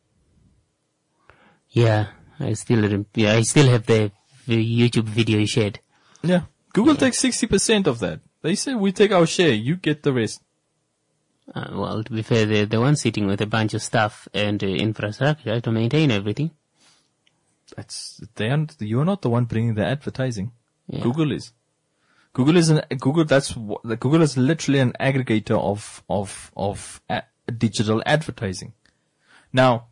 Yeah. I still rem- yeah, I still have the, the YouTube video you shared. Yeah. Google takes sixty percent of that. They say we take our share, you get the rest. Uh, well, to be fair, they're the one sitting with a bunch of stuff and uh, infrastructure to maintain everything. That's, they are, you're not the one bringing the advertising. Yeah. Google is. Google is an, Google, that's what, Google is literally an aggregator of, of, of a, digital advertising. Now,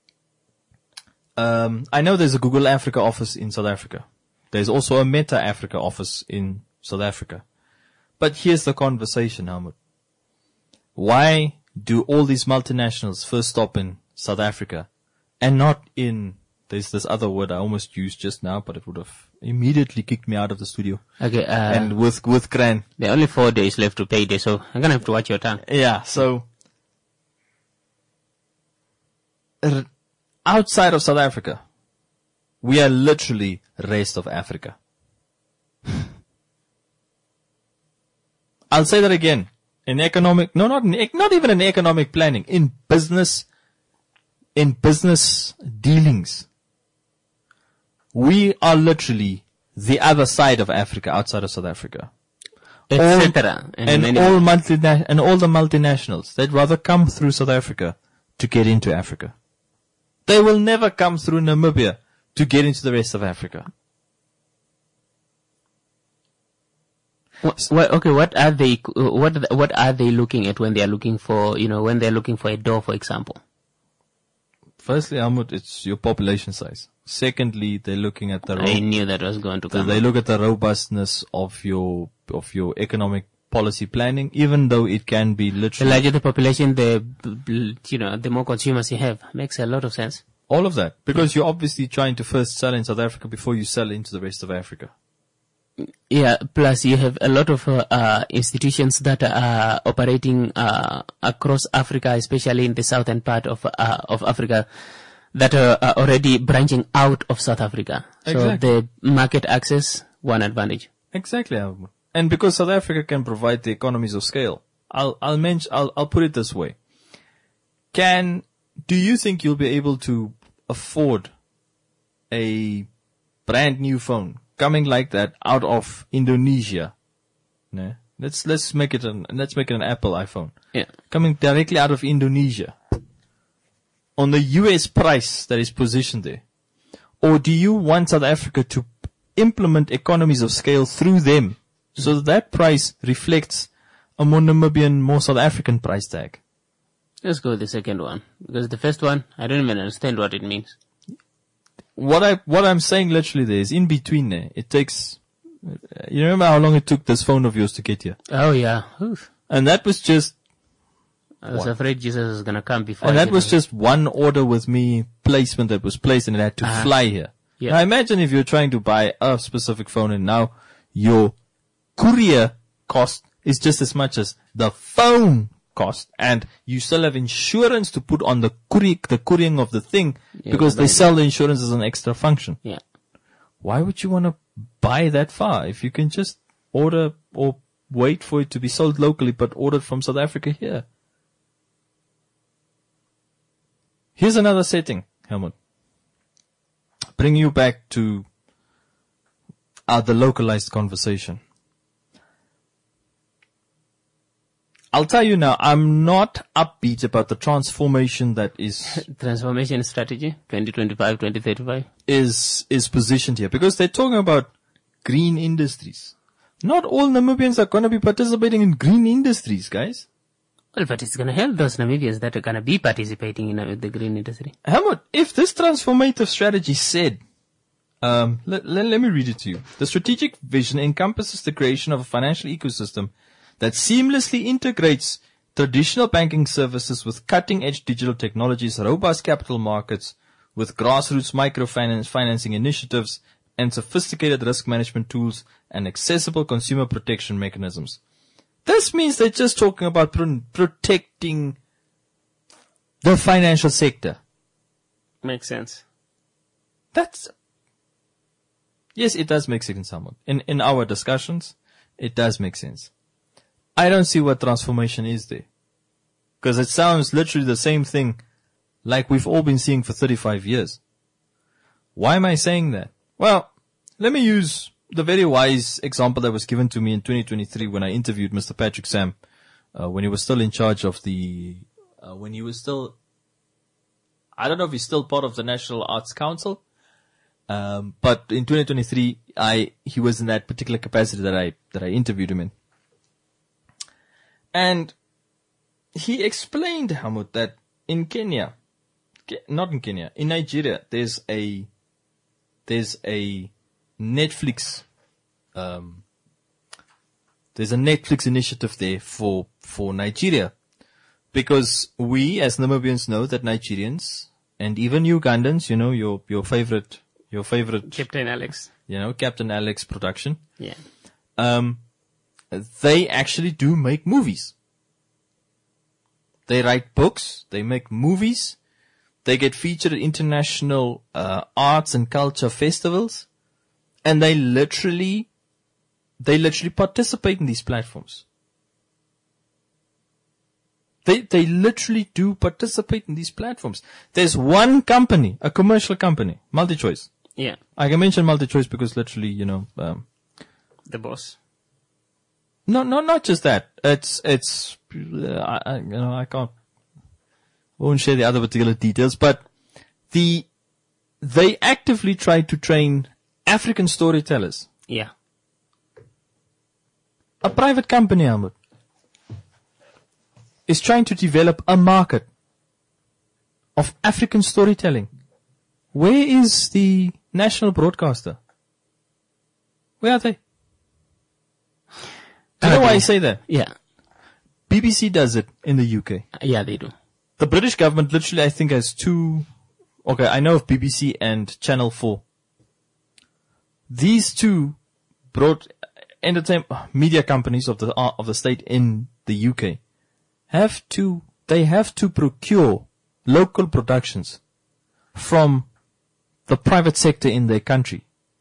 um, I know there's a Google Africa office in South Africa. There's also a Meta Africa office in South Africa. But here's the conversation, Helmut. Why do all these multinationals first stop in South Africa and not in, there's this other word I almost used just now, but it would have immediately kicked me out of the studio. Okay, uh, And with, with Kran. there are only four days left to payday, so I'm gonna have to watch your tongue. Yeah, so, r- outside of South Africa, we are literally rest of Africa. I'll say that again. In economic, no, not in, ec- not even in economic planning, in business, in business dealings, we are literally the other side of Africa, outside of South Africa. Et All- cetera. And, and many- all multina- and all the multinationals, they'd rather come through South Africa to get into Africa. They will never come through Namibia to get into the rest of Africa. What, what, okay, what are they? uh, What what are they looking at when they are looking for? You know, when they are looking for a door, for example. Firstly, Ahmed, it's your population size. Secondly, they're looking at the. I ro- knew that was going to come. They up. look at the robustness of your of your economic policy planning, even though it can be The literally larger the population, the you know, the more consumers you have. Makes a lot of sense. all of that. Because you're obviously trying to first sell in South Africa before you sell into the rest of Africa. Yeah. Plus, you have a lot of uh, uh, institutions that are operating uh, across Africa, especially in the southern part of uh, of Africa, that are, are already branching out of South Africa. Exactly. So the market access, one advantage. Exactly, Ahmed. And because South Africa can provide the economies of scale, I'll I'll mention I'll I'll put it this way. Can do you think you'll be able to afford a brand new phone coming like that out of Indonesia? No? Let's let's make it an let's make it an Apple iPhone. Yeah. Coming directly out of Indonesia on the U S price that is positioned there. Or do you want South Africa to implement economies of scale through them so that, that price reflects a more Namibian, more South African price tag? Let's go with the second one, because the first one, I don't even understand what it means. What I, what I'm saying literally there is in between there, it takes, you remember how long it took this phone of yours to get here? Oh yeah. Oof. And that was just, I was afraid Jesus was gonna come before. and I that was get just one order with me placement that was placed and it had to Uh-huh. fly here. Yeah. Now imagine if you're trying to buy a specific phone and now your courier cost is just as much as the phone cost, and you still have insurance to put on the courier, the couriering of the thing, Yeah, because they right. sell the insurance as an extra function. Yeah. Why would you want to buy that far if you can just order or wait for it to be sold locally but ordered from South Africa here? Here's another setting, Helmut. Bring you back to uh, the localized conversation. I'll tell you now, I'm not upbeat about the transformation that is Transformation strategy, twenty twenty-five, twenty thirty-five. is is positioned here, because they're talking about green industries. Not all Namibians are going to be participating in green industries, guys. Well, but it's gonna help those Namibians that are gonna be participating in uh, the green industry. Helmut, if this transformative strategy said, um, let, let, let me read it to you. The strategic vision encompasses the creation of a financial ecosystem that seamlessly integrates traditional banking services with cutting-edge digital technologies, robust capital markets, with grassroots microfinance financing initiatives, and sophisticated risk management tools and accessible consumer protection mechanisms. This means they're just talking about pro- protecting the financial sector. Makes sense. That's, yes, it does make sense somewhat. In, in our discussions, it does make sense. I don't see what transformation is there. Because it sounds literally the same thing like we've all been seeing for thirty-five years. Why am I saying that? Well, let me use the very wise example that was given to me in twenty twenty-three when I interviewed Mister Patrick Sam, uh, when he was still in charge of the, uh, when he was still, I don't know if he's still part of the National Arts Council, um, but in twenty twenty-three, I, he was in that particular capacity that I, that I interviewed him in. And he explained, Hamud, that in Kenya, not in Kenya, in Nigeria, there's a, there's a Netflix, um, there's a Netflix initiative there for, for Nigeria. Because we as Namibians know that Nigerians and even Ugandans, you know, your, your favorite, your favorite, Captain Alex. you know, Captain Alex production, Yeah. um, they actually do make movies. They write books, they make movies, they get featured at international uh, arts and culture festivals, and they literally, they literally participate in these platforms. They, they literally do participate in these platforms. There's one company, a commercial company, MultiChoice. Yeah. I can mention MultiChoice because literally, you know, um, The boss. No, no, not just that. It's, it's, uh, I, I, you know, I can't, won't share the other particular details, but the, they actively try to train African storytellers. Yeah. A private company, Albert, is trying to develop a market of African storytelling. Where is the national broadcaster? Where are they? Do you know why I say that? Yeah. B B C does it in the U K. Yeah, they do. The British government literally, I think, has two. Okay, I know of B B C and Channel four. These two broad entertainment media companies of the uh, of the state in the U K have to they have to procure local productions from the private sector in their country.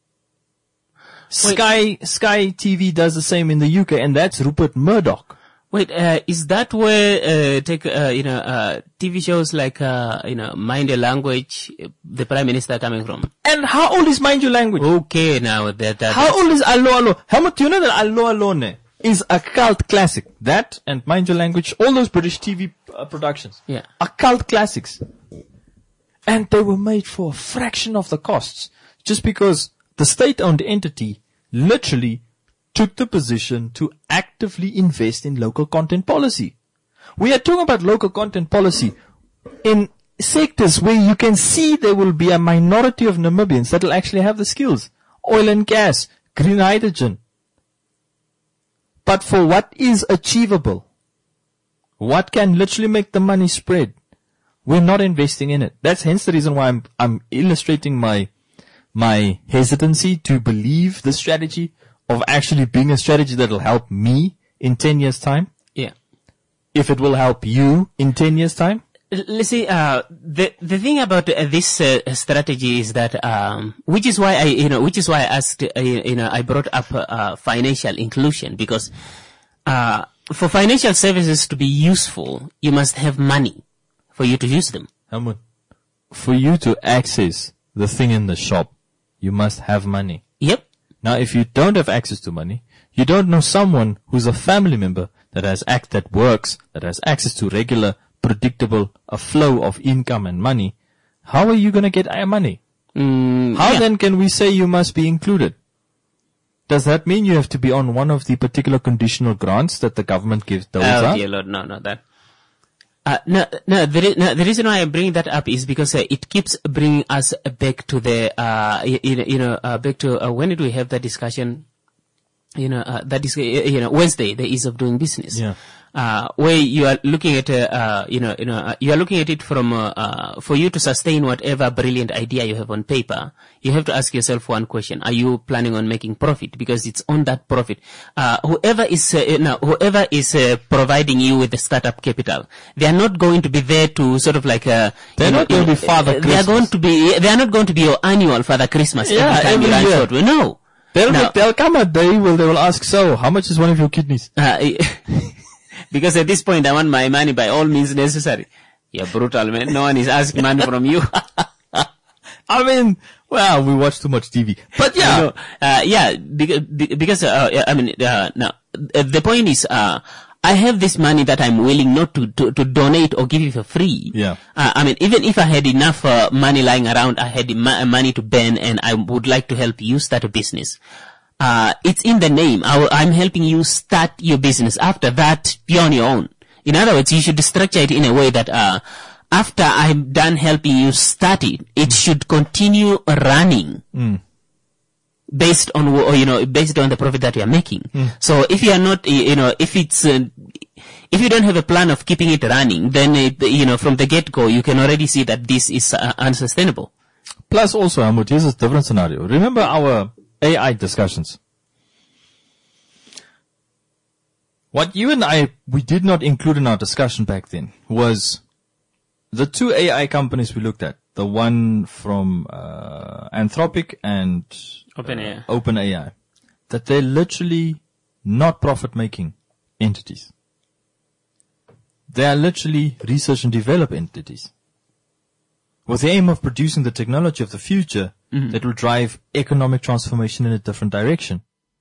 Sky Sky T V does the same in the U K, and that's Rupert Murdoch. Wait, uh, is that where, uh, take, uh, you know, uh, T V shows like, uh, you know, Mind Your Language, the Prime Minister coming from? And how old is Mind Your Language? Okay, now that, that How old is Allo Allo? Helmut, do you know that Allo Alone is a cult classic? That and Mind Your Language, all those British T V uh, productions Yeah. are cult classics. And they were made for a fraction of the costs, just because the state-owned entity literally took the position to actively invest in local content policy. We are talking about local content policy in sectors where you can see there will be a minority of Namibians that will actually have the skills. Oil and gas, green hydrogen. But for what is achievable, what can literally make the money spread, we're not investing in it. That's hence the reason why I'm, I'm illustrating my, my hesitancy to believe the strategy of actually being a strategy that will help me in ten years time. Yeah. If it will help you in ten years time. Let's see, uh, the, the thing about uh, this, uh, strategy is that, um, which is why I, you know, which is why I asked, uh, you know, I brought up, uh, financial inclusion because, uh, for financial services to be useful, you must have money for you to use them. Helmut, for you to access the thing in the shop, you must have money. Yep. Now, if you don't have access to money, you don't know someone who's a family member that has act that works, that has access to regular, predictable, a flow of income and money, how are you going to get money? Mm, How yeah. then can we say you must be included? Does that mean you have to be on one of the particular conditional grants that the government gives those Oh, out? dear Lord, no, no, that. Uh, no, no, the, re- no, the reason why I bring that up is because uh, it keeps bringing us back to the, uh, you, you know, uh, back to, uh, when did we have that discussion? You know, uh, that is, uh, you know, Wednesday, the ease of doing business. Yeah. Uh, where you are looking at, uh, uh you know, you know, uh, you are looking at it from, uh, uh, for you to sustain whatever brilliant idea you have on paper, you have to ask yourself one question. Are you planning on making profit? Because it's on that profit. Uh, whoever is, uh, you know, whoever is, uh, providing you with the startup capital, they are not going to be there to sort of like, uh, They're you know, not going you know, to be Father uh, They are Christmas. going to be, they are not going to be your annual Father Christmas Yeah, every time every you run year. short. No. There'll, Now- there'll come a day where they will ask, so, how much is one of your kidneys? Uh, because at this point I want my money by all means necessary. You're brutal, man. No one is asking money from you. I mean, well, we watch too much T V. But yeah. You know, uh, yeah, because, because uh, I mean, uh, now, uh, the point is, uh, I have this money that I'm willing not to, to, to donate or give you for free. Yeah. Uh, I mean, even if I had enough uh, money lying around, I had ma- money to burn and I would like to help you start a business. Uh, it's in the name. I, I'm helping you start your business. After that, you're on your own. In other words, you should structure it in a way that, uh, after I'm done helping you start it, it should continue running. Mm. Based on, or, you know, based on the profit that you are making. Mm. So if you are not, you know, if it's, uh, if you don't have a plan of keeping it running, then, it, you know, from the get-go, you can already see that this is uh, unsustainable. Plus also, Helmut, here's a different scenario. Remember our A I discussions. What you and I, we did not include in our discussion back then was the two A I companies we looked at. The one from uh, Anthropic and OpenAI. Uh, OpenAI. That they're literally not profit-making entities. They are literally research and develop entities. With the aim of producing the technology of the future mm-hmm. that will drive economic transformation in a different direction.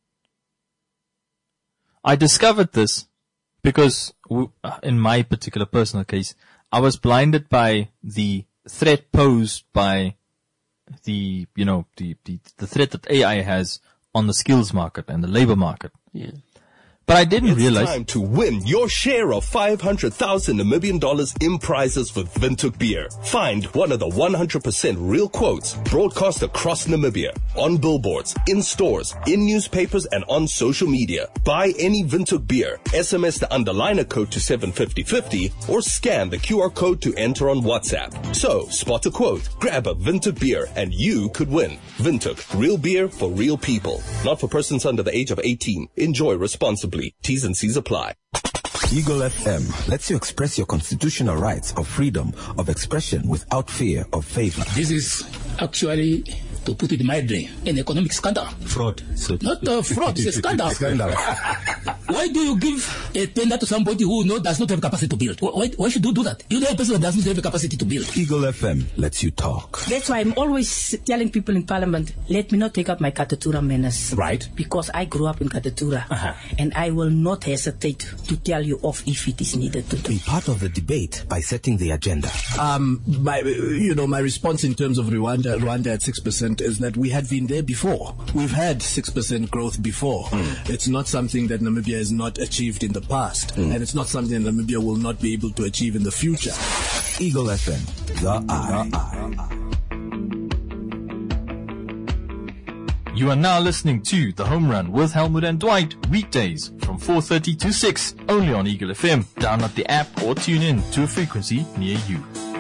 I discovered this because, w- in my particular personal case, I was blinded by the threat posed by the, you know, the, the, the threat that A I has on the skills market and the labor market. Yeah. But I didn't It's realize. time to win your share of five hundred thousand Namibian dollars in prizes with Windhoek Beer. Find one of the one hundred percent real quotes broadcast across Namibia, on billboards, in stores, in newspapers, and on social media. Buy any Windhoek Beer, S M S the underliner code to seven fifty fifty, or scan the Q R code to enter on WhatsApp. So, spot a quote, grab a Windhoek Beer, and you could win. Windhoek, real beer for real people. Not for persons under the age of eighteen. Enjoy responsibly. T's and C's apply. Eagle F M lets you express your constitutional rights of freedom of expression without fear of favor. This is actually, to put it mildly, an economic scandal. Fraud. So Not uh, fraud, it's a scandal. Scandal. Why do you give a tender to somebody who no, does not have capacity to build? Why, why should you do that? You know a person that doesn't have a capacity to build. Eagle F M lets you talk. That's why I'm always telling people in Parliament, let me not take up my Katatura menace. Right. Because I grew up in Katatura. Uh-huh. And I will not hesitate to tell you off if it is needed to do. Be part of the debate by setting the agenda. Um, my, you know, my response in terms of Rwanda, Rwanda at six percent is that we had been there before. We've had six percent growth before. Mm. It's not something that Namibia has not achieved in the past. Mm. And it's not something that Namibia will not be able to achieve in the future. Eagle F M, the eye. You are now listening to The Home Run with Helmut and Dwight, weekdays from four thirty to six, only on Eagle F M. Download the app or tune in to a frequency near you.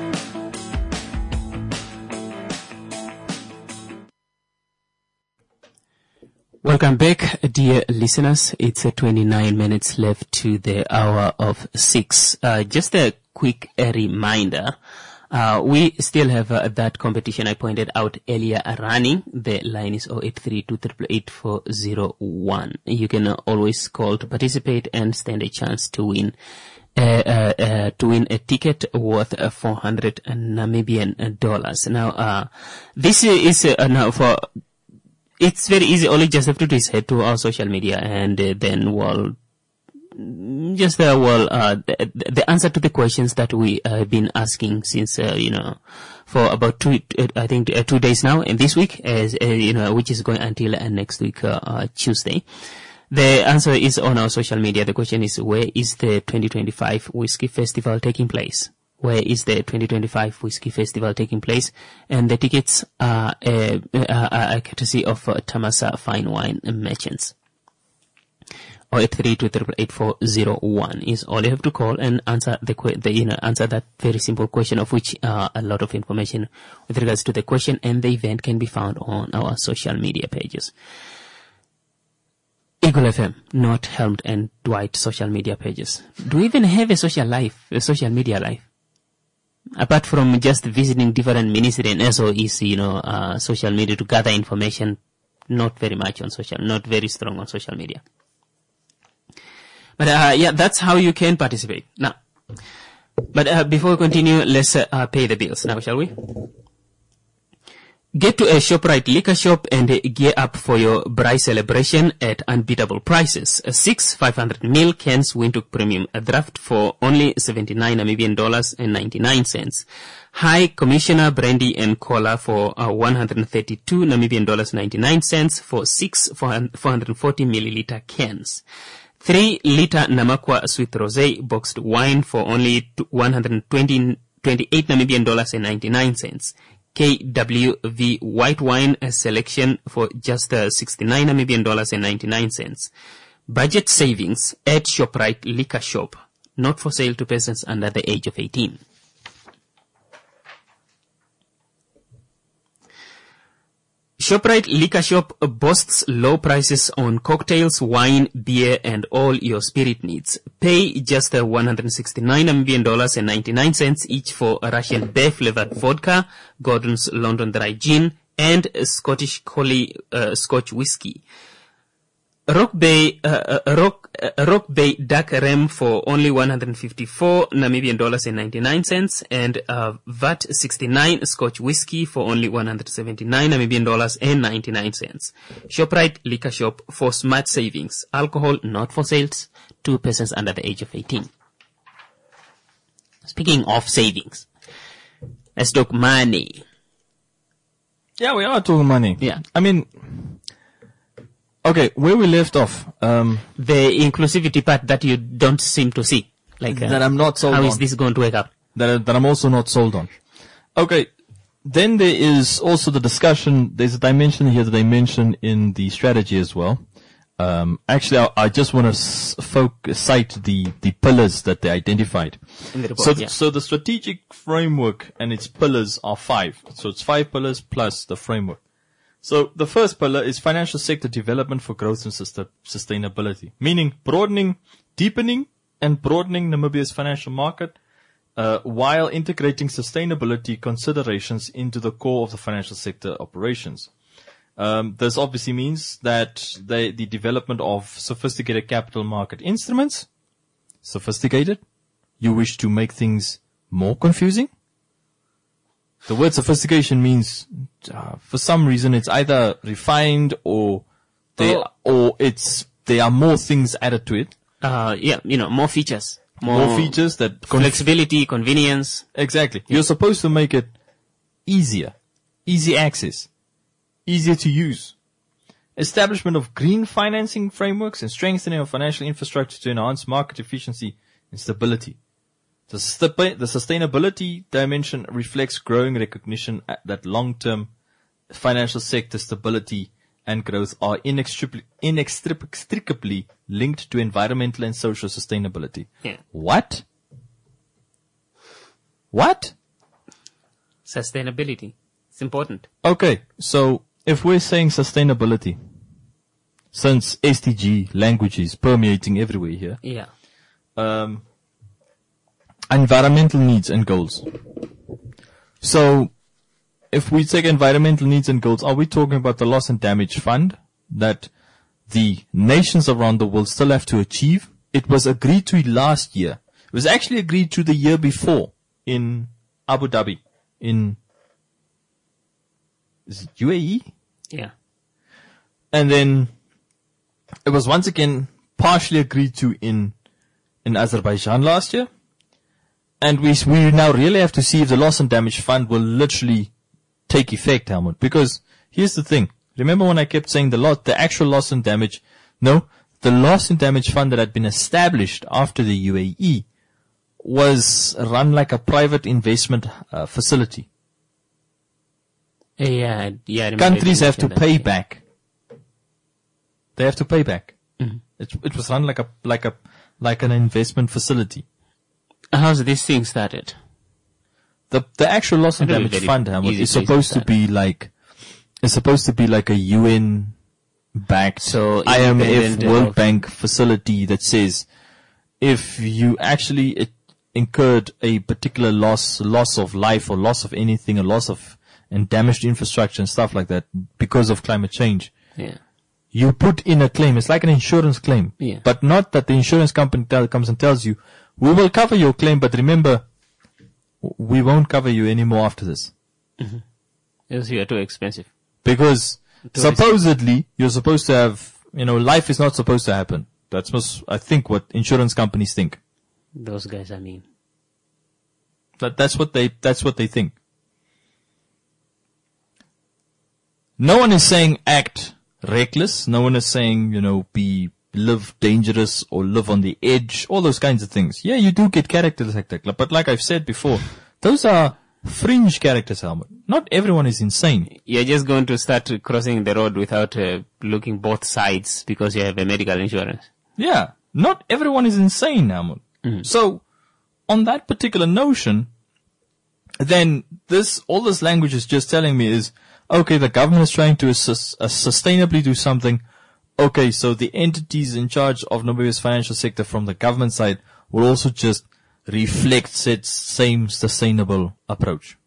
Welcome back, dear listeners. It's uh, twenty-nine minutes left to the hour of six. Uh, just a quick uh, reminder. Uh, we still have uh, that competition I pointed out earlier running. The line is zero eight three two eight eight four zero one. You can uh, always call to participate and stand a chance to win Uh, uh, uh, to win a ticket worth uh, four hundred Namibian dollars. Now, uh, this is uh, now for, it's very easy. All you just have to do is head to our social media and uh, then we'll just, uh, well, uh, the, the answer to the questions that we uh, have been asking since, uh, you know, for about two, uh, I think, uh, two days now, and this week, as, uh, you know, which is going until uh, next week, uh, uh, Tuesday. The answer is on our social media. The question is, where is the twenty twenty-five Whiskey Festival taking place? Where is the twenty twenty-five Whiskey Festival taking place? And the tickets are, uh, are, are courtesy of uh, Tamasa Fine Wine Merchants. zero eight three two eight eight four zero one is all you have to call and answer the, que- the you know, answer that very simple question, of which uh, a lot of information with regards to the question and the event can be found on our social media pages. Eagle F M, not Helmut and Dwight social media pages. Do we even have a social life, a social media life? Apart from just visiting different ministry and S O Es, you know, uh, social media to gather information, not very much on social, not very strong on social media. But, uh, yeah, that's how you can participate. Now, but, uh, before we continue, let's, uh, uh, pay the bills now, shall we? Get to a ShopRite liquor shop and uh, gear up for your Braai celebration at unbeatable prices. Uh, six five hundred milliliter cans Windhoek Premium a draft for only seventy-nine Namibian dollars and ninety-nine cents. High Commissioner Brandy and Cola for uh, one hundred thirty-two Namibian dollars ninety-nine cents for six four hundred forty milliliter cans. three liter Namakwa Sweet Rosé boxed wine for only one hundred twenty, twenty-eight Namibian dollars and ninety-nine cents. K W V white wine selection for just uh, sixty-nine Namibian dollars and ninety-nine cents. Budget savings at ShopRite Liquor Shop, not for sale to persons under the age of eighteen. ShopRite Liquor Shop boasts low prices on cocktails, wine, beer, and all your spirit needs. Pay just uh, one hundred sixty-nine Namibian dollars and ninety-nine cents each for Russian beer-flavored vodka, Gordon's London Dry Gin, and Scottish Collie uh, Scotch whiskey. Rock Bay, uh, uh, Rock, uh, Rock Bay Dark Ram for only one hundred fifty-four Namibian dollars and ninety-nine cents, and uh, V A T sixty-nine Scotch whiskey for only one hundred seventy-nine Namibian dollars and ninety-nine cents. ShopRite Liquor Shop for smart savings. Alcohol not for sales to persons under the age of eighteen. Speaking of savings, let's talk money. Yeah, we are talking money. Yeah. I mean, Okay, where we left off, um, The inclusivity part that you don't seem to see. Like, uh, that I'm not sold how on. is this going to work out? That, that I'm also not sold on. Okay, then there is also the discussion, there's a dimension here that they mention in the strategy as well. Um, actually, I, I just want to s- focus, cite the, the pillars that they identified. In the report, so, th- yeah. so the strategic framework and its pillars are five. So it's five pillars plus the framework. So the first pillar is financial sector development for growth and sust- sustainability, meaning broadening, deepening and broadening Namibia's financial market, uh, while integrating sustainability considerations into the core of the financial sector operations. Um, this obviously means that the, the development of sophisticated capital market instruments, sophisticated, you wish to make things more confusing? The word sophistication means, uh, for some reason, it's either refined or they, Oh. or it's, there are more things added to it. Uh, yeah, you know, more features. More, features that, conf- Flexibility, convenience. exactly. You're supposed to make it easier, easy access, easier to use. Establishment of green financing frameworks and strengthening of financial infrastructure to enhance market efficiency and stability. The, st- the sustainability dimension reflects growing recognition that long-term financial sector stability and growth are inextricably, inextricably linked to environmental and social sustainability. Yeah. What? What? Sustainability. It's important. Okay, so if we're saying sustainability, since S D G language is permeating everywhere here, Yeah. um, environmental needs and goals. So, if we take environmental needs and goals, are we talking about the loss and damage fund that the nations around the world still have to achieve? It was agreed to last year. It was actually agreed to the year before in Abu Dhabi, in is it U A E? Yeah. And then it was once again partially agreed to in in Azerbaijan last year. And we we now really have to see if the loss and damage fund will literally take effect, Helmut. Because here's the thing. Remember when I kept saying the loss, the actual loss and damage? No, the loss and damage fund that had been established after the U A E was run like a private investment uh, facility. Yeah, yeah. I remember Countries you have to mentioned pay that. back. They have to pay back. Mm-hmm. It, it was run like a like a like an investment facility. How's this thing started? The the actual loss and It'll be damage very fund, Helmut, easy is to supposed to start. be like it's supposed to be like a U N backed So I M F independent World of- Bank facility that says if you actually it incurred a particular loss, loss of life or loss of anything, a loss of and damaged infrastructure and stuff like that because of climate change, Yeah. you put in a claim. It's like an insurance claim. Yeah. But not that the insurance company tell, comes and tells you, we will cover your claim, but remember, w- we won't cover you anymore after this. Because you are too expensive. Because Too supposedly, you're supposed to have, you know, life is not supposed to happen. That's most, I think, what insurance companies think. Those guys are mean. That, that's what they, that's what they think. No one is saying act reckless. No one is saying, you know, be, live dangerous or live on the edge, all those kinds of things. Yeah, you do get characters like that. But like I've said before, those are fringe characters, Helmut. Not everyone is insane. You're just going to start crossing the road without uh, looking both sides because you have a medical insurance. Yeah, not everyone is insane, Helmut. So, on that particular notion, then this, all this language is just telling me is, okay, the government is trying to sus- uh, sustainably do something. Okay, so the entities in charge of Namibia's financial sector from the government side will also just reflect said same sustainable approach.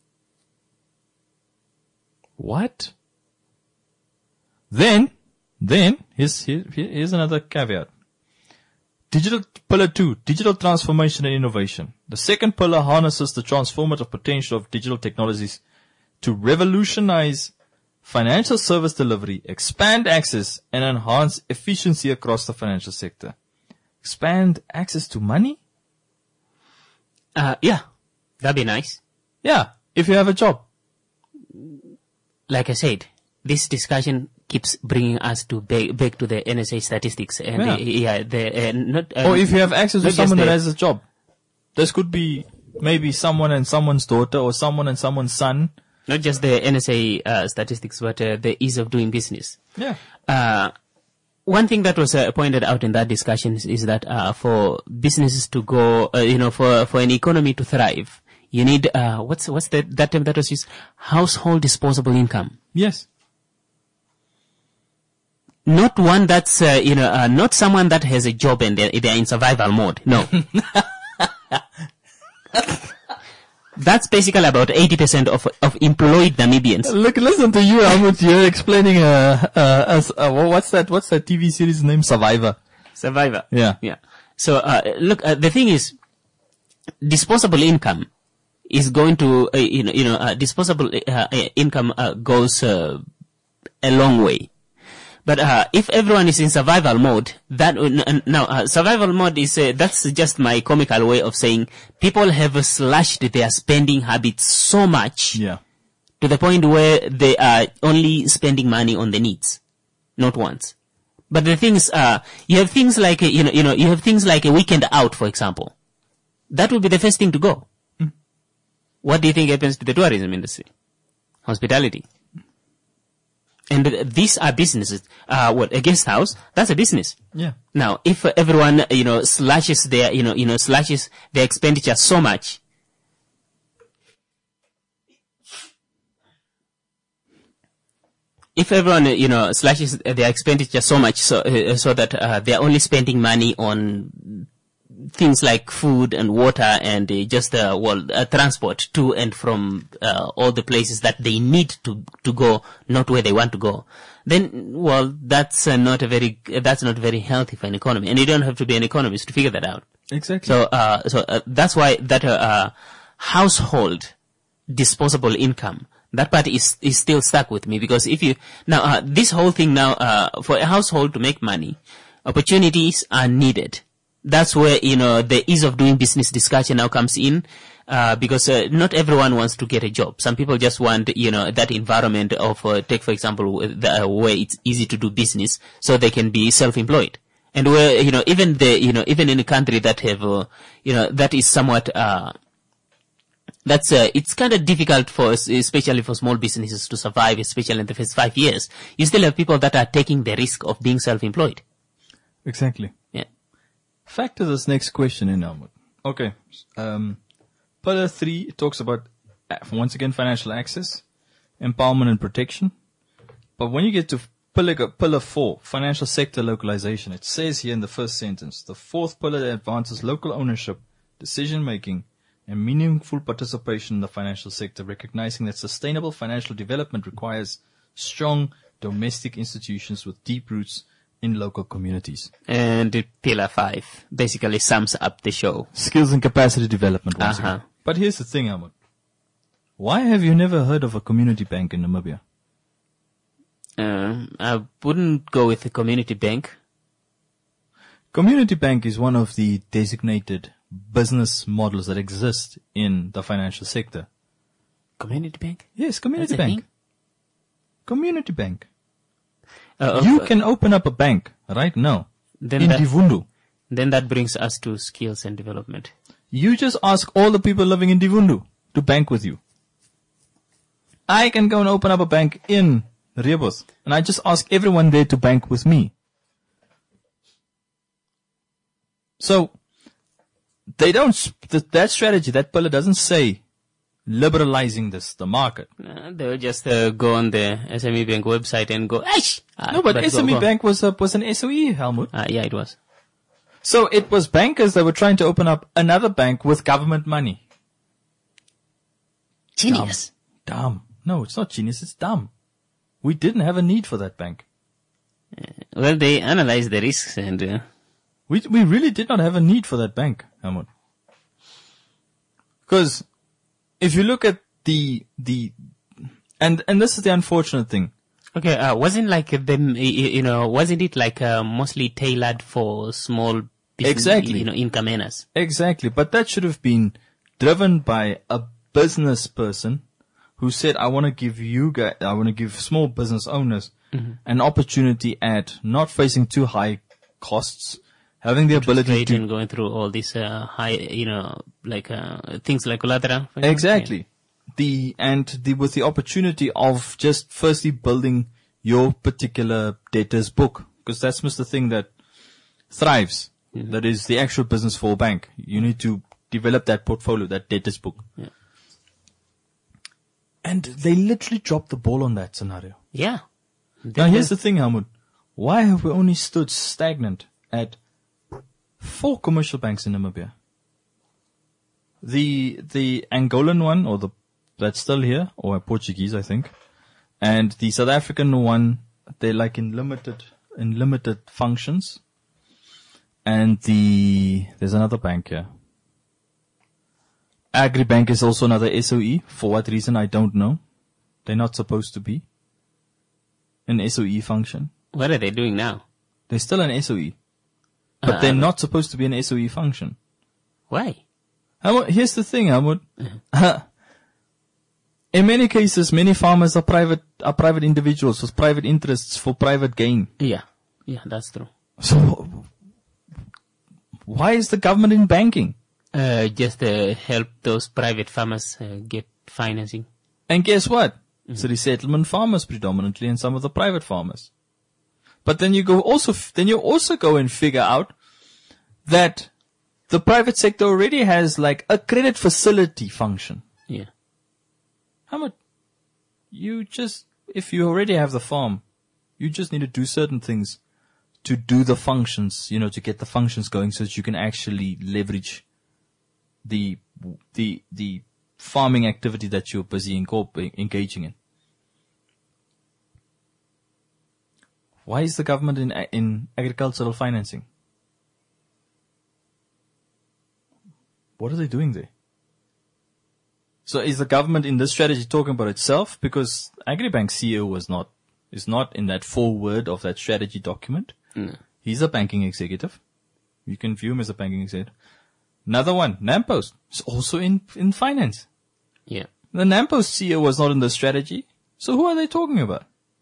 What? Then, then, here's, here, here's another caveat. Digital pillar two, digital transformation and innovation. The second pillar harnesses the transformative potential of digital technologies to revolutionize financial service delivery, expand access, and enhance efficiency across the financial sector. Expand access to money? Uh, yeah. That'd be nice. Yeah, if you have a job. Like I said, this discussion keeps bringing us to back, back to the N S A statistics. And Yeah. uh, yeah, the, uh, not, uh, Or if you have access to not just someone that the- has a job. This could be maybe someone and someone's daughter or someone and someone's son. not just the N S A uh, statistics, but uh, the ease of doing business. Yeah. Uh, one thing that was uh, pointed out in that discussion is, is that uh, for businesses to go, uh, you know, for for an economy to thrive, you need uh, what's what's the, that term that was used? Household disposable income. Yes. Not one that's uh, you know, uh, not someone that has a job and they're, they're in survival mode. No. That's basically about eighty percent of of employed Namibians. Look, listen to you, Helmut. You're explaining, uh, uh, as, uh, what's that, what's that T V series name? Survivor. Survivor. Yeah. Yeah. So, uh, look, uh, the thing is, disposable income is going to, uh, you know, you know, uh, disposable uh, uh, income uh, goes uh, a long way. But uh, if everyone is in survival mode, that uh, now uh, survival mode is uh, that's just my comical way of saying people have slashed their spending habits so much Yeah. to the point where they are only spending money on the needs, not wants. But the things uh you have things like uh, you know you know you have things like a weekend out, for example. That would be the first thing to go. Mm. What do you think happens to the tourism industry? Hospitality. And uh, these are businesses. Uh, what, a guest house? That's a business. Yeah. Now, if uh, everyone, you know, slashes their, you know, you know, slashes their expenditure so much, if everyone, uh, you know, slashes their expenditure so much so, uh, so that, uh, they're only spending money on things like food and water and uh, just uh, well uh, transport to and from uh, all the places that they need to to go, not where they want to go, then well that's uh, not a very that's not very healthy for an economy, and you don't have to be an economist to figure that out. Exactly. So uh, so uh, that's why that uh, uh, household disposable income, that part is is still stuck with me, because if you now uh, this whole thing now uh, for a household to make money, opportunities are needed. That's where, you know, the ease of doing business discussion now comes in, uh, because uh, not everyone wants to get a job. Some people just want, you know, that environment of, uh, take for example, the, uh, where it's easy to do business so they can be self-employed. And where, you know, even the, you know, even in a country that have, uh, you know, that is somewhat, uh, that's, uh, it's kind of difficult for, especially for small businesses to survive, especially in the first five years. You still have people that are taking the risk of being self-employed. Exactly. Yeah. Factor this next question in, Helmut. Okay. Um, pillar three, it talks about, uh, once again, financial access, empowerment and protection. But when you get to pillar, pillar four, financial sector localization, it says here in the first sentence, the fourth pillar that advances local ownership, decision making, and meaningful participation in the financial sector, recognizing that sustainable financial development requires strong domestic institutions with deep roots in local communities. And the pillar five basically sums up the show. Skills and capacity development once Uh-huh. again. But here's the thing, Helmut. Why have you never heard of a community bank in Namibia? Um, I wouldn't go with the community bank. Community bank is one of the designated business models that exist in the financial sector. Community bank? Yes, community That's a bank. thing? Community bank. Uh, You uh, can open up a bank right now Then in that- Divundu. Then that brings us to skills and development. You just ask all the people living in Divundu to bank with you. I can go and open up a bank in Rebus, and I just ask everyone there to bank with me. So, they don't, sp- th- that strategy, that pillar doesn't say liberalizing this, the market. Uh, they'll just uh, go on the S M E Bank website and go, Aish! Ah, No, but, go- S M E go. Bank was a, was an S O E, Helmut. Uh, yeah, it was. So it was bankers that were trying to open up another bank with government money. Genius. Dumb. No, it's not genius, it's dumb. We didn't have a need for that bank. Well, they analyzed the risks and, uh, We we really did not have a need for that bank, Helmut. Because if you look at the the and and this is the unfortunate thing. okay, uh, wasn't like them, you you know, wasn't it like uh, mostly tailored for small business, Exactly. you know, income earners? Exactly, but that should have been driven by a business person who said, "I want to give you guys, I want to give small business owners mm-hmm. an opportunity at not facing too high costs, having the ability to and going through all these uh, high, you know, like uh, things like collateral. Exactly. Yeah. The and the with the opportunity of just firstly building your particular debtors book, because that's just the thing that thrives. Mm-hmm. That is the actual business for a bank. You need to develop that portfolio, that debtors book. Yeah. And they literally dropped the ball on that scenario. Yeah. Now here's the thing, Helmut. Why have we only stood stagnant at four commercial banks in Namibia? The the Angolan one, or the that's still here, or Portuguese, I think, and the South African one, they're like in limited in limited functions. And the there's another bank here. Agribank is also another S O E. For what reason, I don't know. They're not supposed to be an S O E function. What are they doing now? They're still an S O E. But uh, they're not supposed to be an S O E function. Why? Helmut, here's the thing, Helmut. Uh-huh. In many cases, many farmers are private, are private individuals with private interests for private gain. Yeah. Yeah, that's true. So, why is the government in banking? Uh, just uh, help those private farmers uh, get financing. And guess what? Mm-hmm. It's the resettlement farmers predominantly and some of the private farmers. But then you go also, then you also go and figure out that the private sector already has like a credit facility function. Yeah. How much? You just, if you already have the farm, you just need to do certain things to do the functions, you know, to get the functions going so that you can actually leverage the, the, the farming activity that you're busy engaging in. Why is the government in, in agricultural financing? What are they doing there? So is the government in this strategy talking about itself? Because Agribank C E O was not, is not in that foreword of that strategy document. No. He's a banking executive. You can view him as a banking executive. Another one, Nampost, is also in, in finance. Yeah. The Nampost C E O was not in the strategy. So who are they talking about?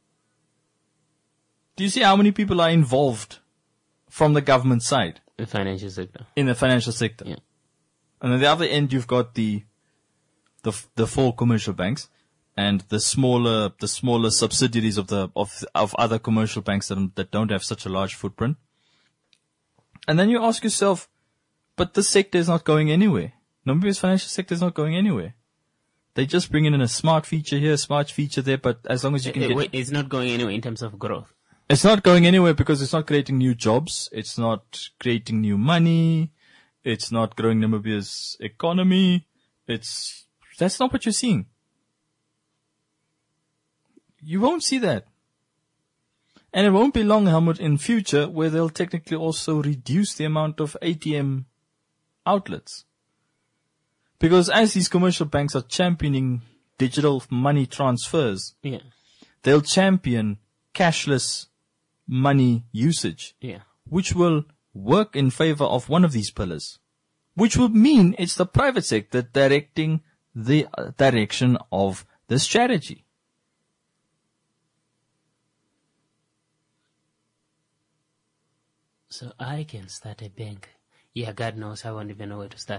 Do you see how many people are involved from the government side? The financial sector. In the financial sector. Yeah. And on the other end, you've got the, the, the four commercial banks and the smaller, the smaller subsidiaries of the, of, of other commercial banks that, that don't have such a large footprint. And then you ask yourself, but this sector is not going anywhere. Namibia's financial sector is not going anywhere. They just bring in a smart feature here, a smart feature there, but as long as you can uh, get... Wait, it's not going anywhere in terms of growth. It's not going anywhere because it's not creating new jobs. It's not creating new money. It's not growing Namibia's economy. It's, that's not what you're seeing. You won't see that. And it won't be long, Helmut, in future where they'll technically also reduce the amount of A T M outlets. Because as these commercial banks are championing digital money transfers, yeah, they'll champion cashless money usage, yeah, which will work in favor of one of these pillars, which will mean it's the private sector directing the uh, direction of the strategy. So I can start a bank. Yeah, God knows I won't even know where to start.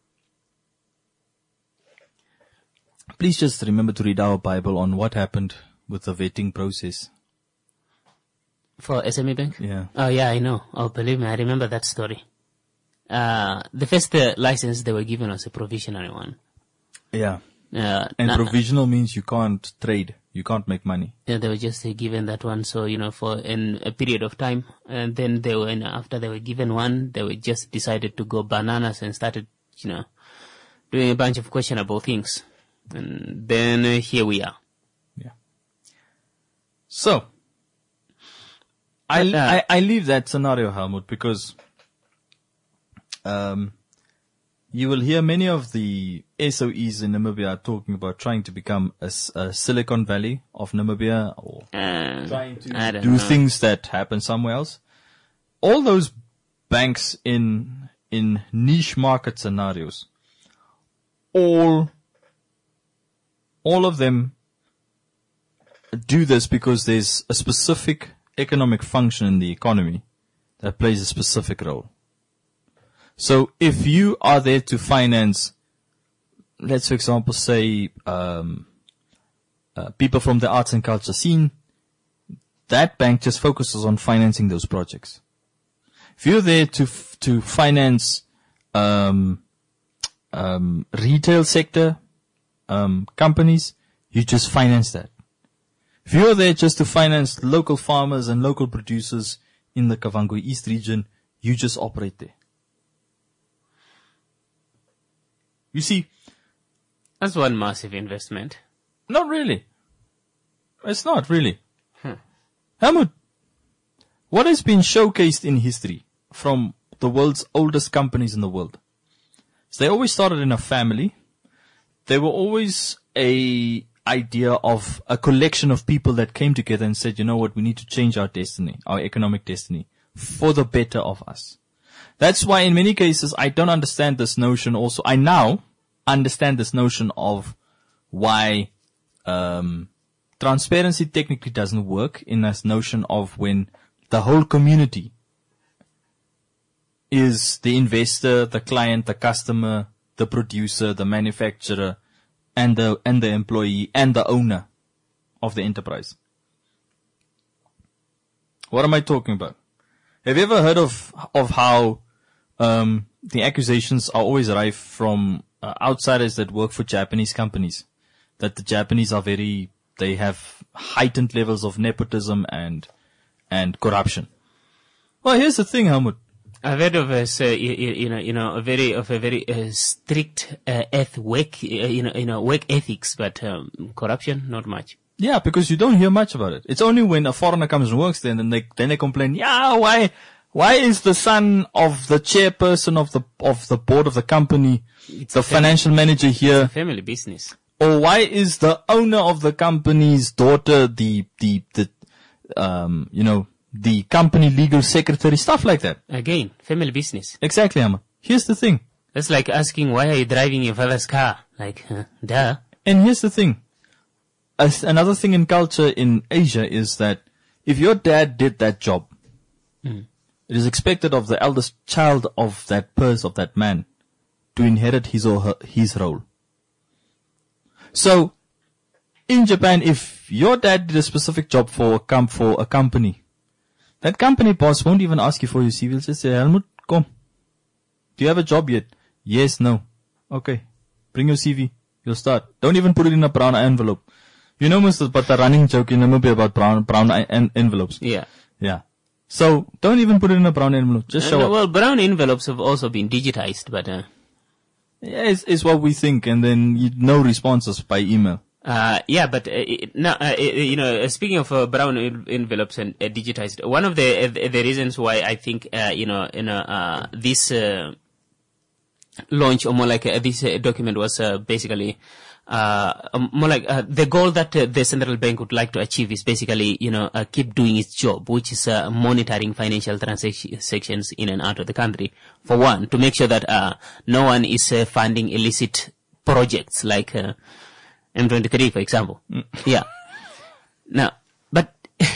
Please just remember to read our Bible on what happened with the vetting process. For S M E Bank? Yeah. Oh, yeah, I know. Oh, believe me, I remember that story. Uh, the first uh, license they were given was a provisional one. Yeah. Uh, and na- provisional means you can't trade. You can't make money. Yeah, they were just uh, given that one. So, you know, for in a period of time. And then they were, and after they were given one, they were just decided to go bananas and started, you know, doing a bunch of questionable things. And then uh, here we are. Yeah. So, I, uh, I, I leave that scenario, Helmut, because um, you will hear many of the S O Es in Namibia talking about trying to become a, a Silicon Valley of Namibia or uh, trying to I do know. things that happen somewhere else. All those banks in in niche market scenarios, all all of them do this because there's a specific economic function in the economy that plays a specific role. So if you are there to finance, let's for example say, um, uh, people from the arts and culture scene, that bank just focuses on financing those projects. If you're there to, f- to finance, um, um, retail sector, um, companies, you just finance that. If you're there just to finance local farmers and local producers in the Kavango East region, you just operate there. You see, That's one massive investment. not really. It's not really. Hmm. Helmut, what has been showcased in history from the world's oldest companies in the world? So they always started in a family. They were always a idea of a collection of people that came together and said, you know what, we need to change our destiny, our economic destiny, for the better of us. That's why in many cases I don't understand this notion also. I now understand this notion of why um transparency technically doesn't work in this notion of when the whole community is the investor, the client, the customer, the producer, the manufacturer, and the and the employee and the owner of the enterprise. What am I talking about? Have you ever heard of of how um the accusations are always rife from uh, outsiders that work for Japanese companies, that the Japanese are very, they have heightened levels of nepotism and and corruption? Well, here's the thing, Helmut. I've heard of a, uh, you, you know, you know, a very, of a very uh, strict uh, eth work, uh, you know, you know, work ethics, but um, corruption, not much. Yeah, because you don't hear much about it. It's only when a foreigner comes and works there, and then they then they complain. Yeah, why, why is the son of the chairperson of the of the board of the company, It's the a fam- financial manager here, Family business. or why is the owner of the company's daughter the the the um you know the company legal secretary, stuff like that. Again, family business. Exactly, Amma. Here's the thing. That's like asking, why are you driving your father's car? Like, uh, duh. And here's the thing. As another thing in culture in Asia is that if your dad did that job, Mm. it is expected of the eldest child of that person, of that man, to inherit his or her, his role. So, in Japan, if your dad did a specific job for a, com- for a company, that company boss won't even ask you for your C V. He'll just say, Helmut, come. Do you have a job yet? Yes, no. Okay. Bring your C V. You'll start. Don't even put it in a brown envelope. You know, Mister but the running joke in Namibia about brown, brown en- envelopes. Yeah. Yeah. So, don't even put it in a brown envelope. Just show Uh, up. well, brown envelopes have also been digitized, but, uh, Yeah, it's, it's what we think, and then you, no responses by email. Uh, yeah, but, uh, it, now, uh, you know, uh, speaking of uh, brown en- envelopes and uh, digitized, one of the, uh, the reasons why I think, uh, you know, you know, uh, this, uh, launch, or more like uh, this uh, document was, uh, basically, uh, um, more like, uh, the goal that uh, the central bank would like to achieve is basically, you know, uh, keep doing its job, which is, uh, monitoring financial transactions in and out of the country. For one, to make sure that, uh, no one is uh, funding illicit projects like, uh, M twenty-three, for example. Mm. Yeah. Now, but,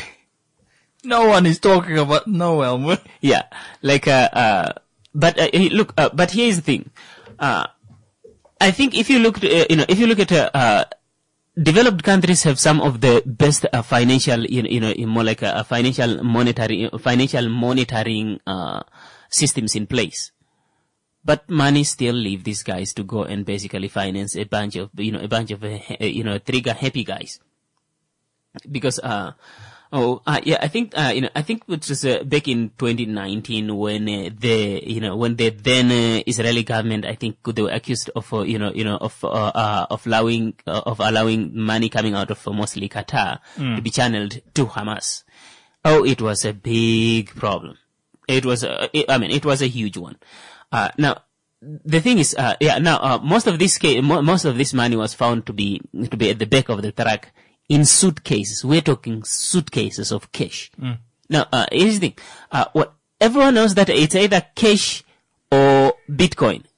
No one is talking about no, Helmut. yeah, like, uh, uh, but, uh, look, uh, but here's the thing. Uh, I think if you look, uh, you know, if you look at, uh, uh, developed countries have some of the best uh, financial, you know, you know, more like a, a financial monitoring, financial monitoring, uh, systems in place. But money still leave these guys to go and basically finance a bunch of, you know, a bunch of, uh, you know, trigger happy guys. Because, uh, oh, uh, yeah, I think, uh, you know, I think it was uh, back in twenty nineteen when uh, the, you know, when the then uh, Israeli government, I think they were accused of, uh, you know, you know, of, uh, uh of allowing, uh, of allowing money coming out of uh, mostly Qatar Mm. to be channeled to Hamas. Oh, it was a big problem. It was, uh, it, I mean, it was a huge one. Uh, now, the thing is, uh, yeah, now, uh, most of this ca- mo- most of this money was found to be, to be at the back of the truck in suitcases. We're talking suitcases of cash. Mm. Now, uh, here's the thing. Uh, what, everyone knows that it's either cash or Bitcoin.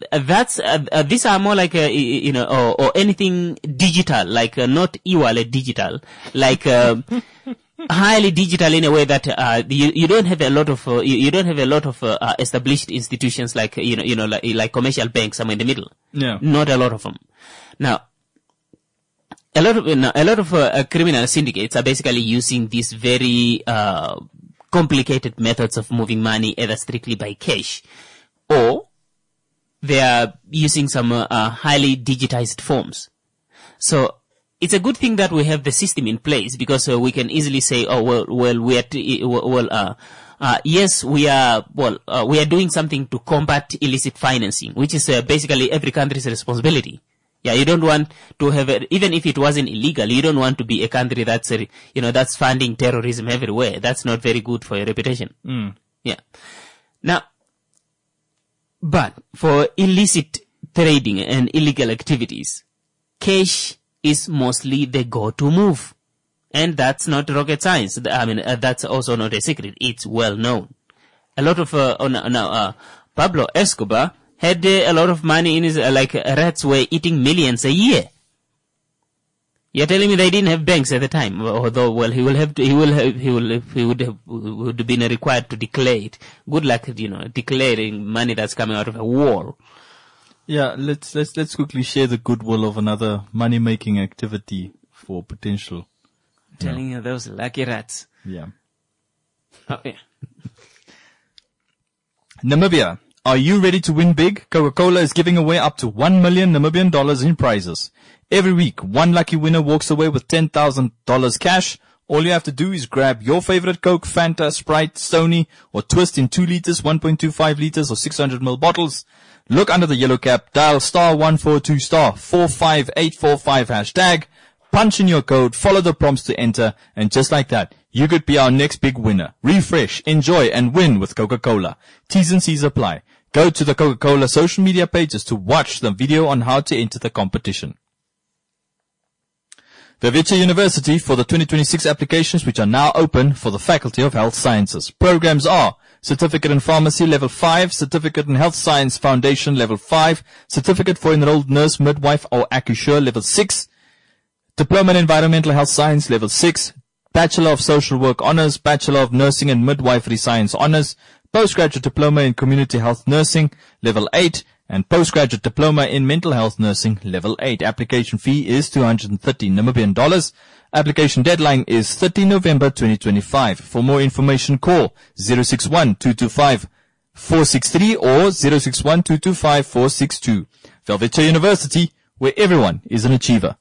uh, that's, uh, uh, these are more like, uh, you know, or, or anything digital, like uh, not e-wallet digital, like, uh, highly digital in a way that, uh, you, you don't have a lot of, uh, you, you don't have a lot of, uh, uh, established institutions like, you know, you know, like, like commercial banks somewhere in the middle. Yeah. Not a lot of them. Now, a lot of, uh, a lot of, uh, criminal syndicates are basically using these very, uh, complicated methods of moving money either strictly by cash or they are using some uh, uh, highly digitized forms. So it's a good thing that we have the system in place because uh, we can easily say, oh, well, well, we are, t- well, uh, uh, yes, we are, well, uh, we are doing something to combat illicit financing, which is uh, basically every country's responsibility. Yeah, you don't want to have, a, even if it wasn't illegal, you don't want to be a country that's, uh, you know, that's funding terrorism everywhere. That's not very good for your reputation. Mm. Yeah. Now, but for illicit trading and illegal activities, cash is mostly the go-to move. And that's not rocket science. I mean, uh, that's also not a secret. It's well known. A lot of, uh, oh, no, no, uh, Pablo Escobar had uh, a lot of money in his, uh, like, uh, rats were eating millions a year. You're telling me they didn't have banks at the time, although, well, he will have to, he will have, he will, he would have, would have been required to declare it. Good luck, you know, declaring money that's coming out of a wall. Yeah, let's, let's, let's quickly share the goodwill of another money-making activity for potential. I'm telling you, those lucky rats. Yeah. Oh, yeah. Namibia. Are you ready to win big? Coca-Cola is giving away up to one million Namibian dollars in prizes. Every week, one lucky winner walks away with ten thousand dollars cash. All you have to do is grab your favorite Coke, Fanta, Sprite, Sony, or Twist in two liters, one point two five liters, or six hundred milliliter bottles. Look under the yellow cap, dial star one four two star four five eight four five hashtag, punch in your code, follow the prompts to enter, and just like that, you could be our next big winner. Refresh, enjoy, and win with Coca-Cola. T's and C's apply. Go to the Coca-Cola social media pages to watch the video on how to enter the competition. Veveta University for the twenty twenty-six applications, which are now open for the Faculty of Health Sciences. Programs are Certificate in Pharmacy Level five, Certificate in Health Science Foundation Level five, Certificate for Enrolled Nurse, Midwife or Accoucheur Level six, Diploma in Environmental Health Science Level six, Bachelor of Social Work Honors, Bachelor of Nursing and Midwifery Science Honors, Postgraduate Diploma in Community Health Nursing Level eight, and Postgraduate Diploma in Mental Health Nursing Level eight. Application fee is two hundred thirty Namibian dollars. Application deadline is thirtieth November twenty twenty-five. For more information, call zero six one two two five four six three or zero six one two two five four six two. Veveta University, where everyone is an achiever.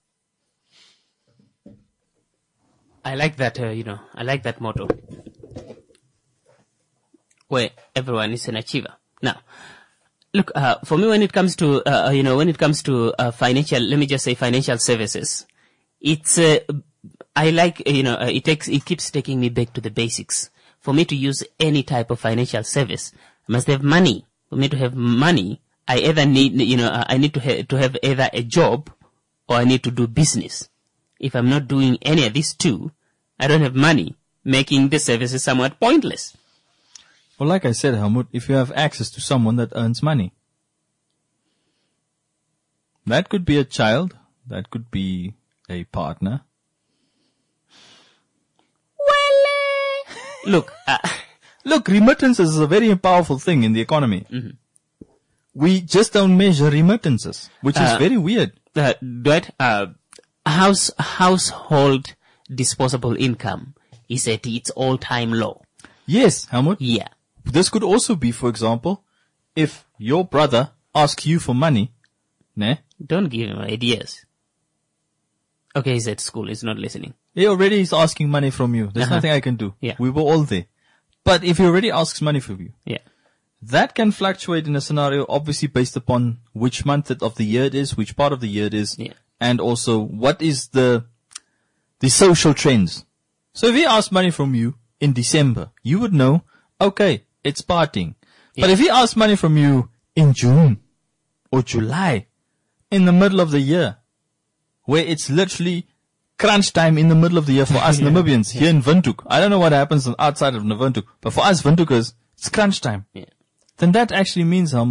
I like that, uh, you know, I like that motto. Where everyone is an achiever. Now, look, uh, for me, when it comes to, uh, you know, when it comes to, uh, financial, let me just say financial services, it's, uh, I like, you know, uh, it takes, it keeps taking me back to the basics. For me to use any type of financial service, I must have money. For me to have money, I either need, you know, I need to ha- to have either a job or I need to do business. If I'm not doing any of these two, I don't have money, making the services somewhat pointless. Well, like I said, Helmut, if you have access to someone that earns money, that could be a child, that could be a partner. Well, uh, look, uh, look, remittances is a very powerful thing in the economy. Mm-hmm. We just don't measure remittances, which is uh, very weird. Uh, Dwight, uh, house, household disposable income is at its all-time low. Yes, Helmut. Yeah. This could also be, for example, if your brother asks you for money, ne? Don't give him ideas. Okay, he's at school. He's not listening. He already is asking money from you. There's uh-huh. nothing I can do. Yeah. We were all there. But if he already asks money from you, yeah, that can fluctuate in a scenario, obviously based upon which month of the year it is, which part of the year it is, yeah. and also what is the the social trends. So if he asks money from you in December, you would know, okay, it's partying. Yeah. But if he asks money from you in June or July, in the middle of the year, where it's literally crunch time in the middle of the year for us yeah. Namibians yeah. here in Windhoek. I don't know what happens outside of Windhoek, but for us Windhoekers, it's crunch time. Yeah. Then that actually means, Helmut,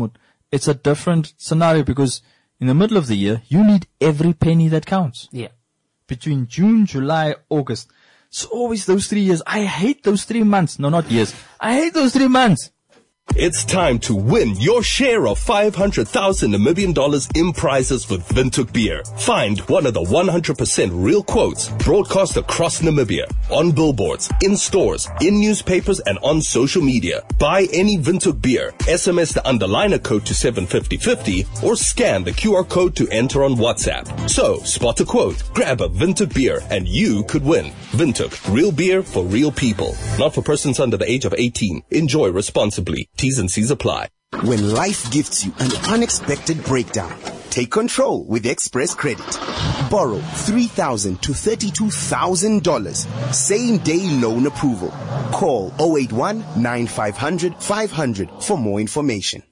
it's a different scenario because in the middle of the year, you need every penny that counts. Yeah. Between June, July, August. It's always those three years. I hate those three months. No, not years. I hate those three months. It's time to win your share of five hundred thousand Namibian dollars in prizes with Windhoek Beer. Find one of the one hundred percent real quotes broadcast across Namibia, on billboards, in stores, in newspapers, and on social media. Buy any Windhoek Beer, S M S the underliner code to seven fifty fifty, or scan the Q R code to enter on WhatsApp. So, spot a quote, grab a Windhoek Beer, and you could win. Windhoek, real beer for real people. Not for persons under the age of eighteen. Enjoy responsibly. T's and C's apply. When life gifts you an unexpected breakdown, take control with Express Credit. Borrow three thousand to thirty-two thousand dollars. Same day loan approval. Call zero eight one, nine five zero zero, five hundred for more information.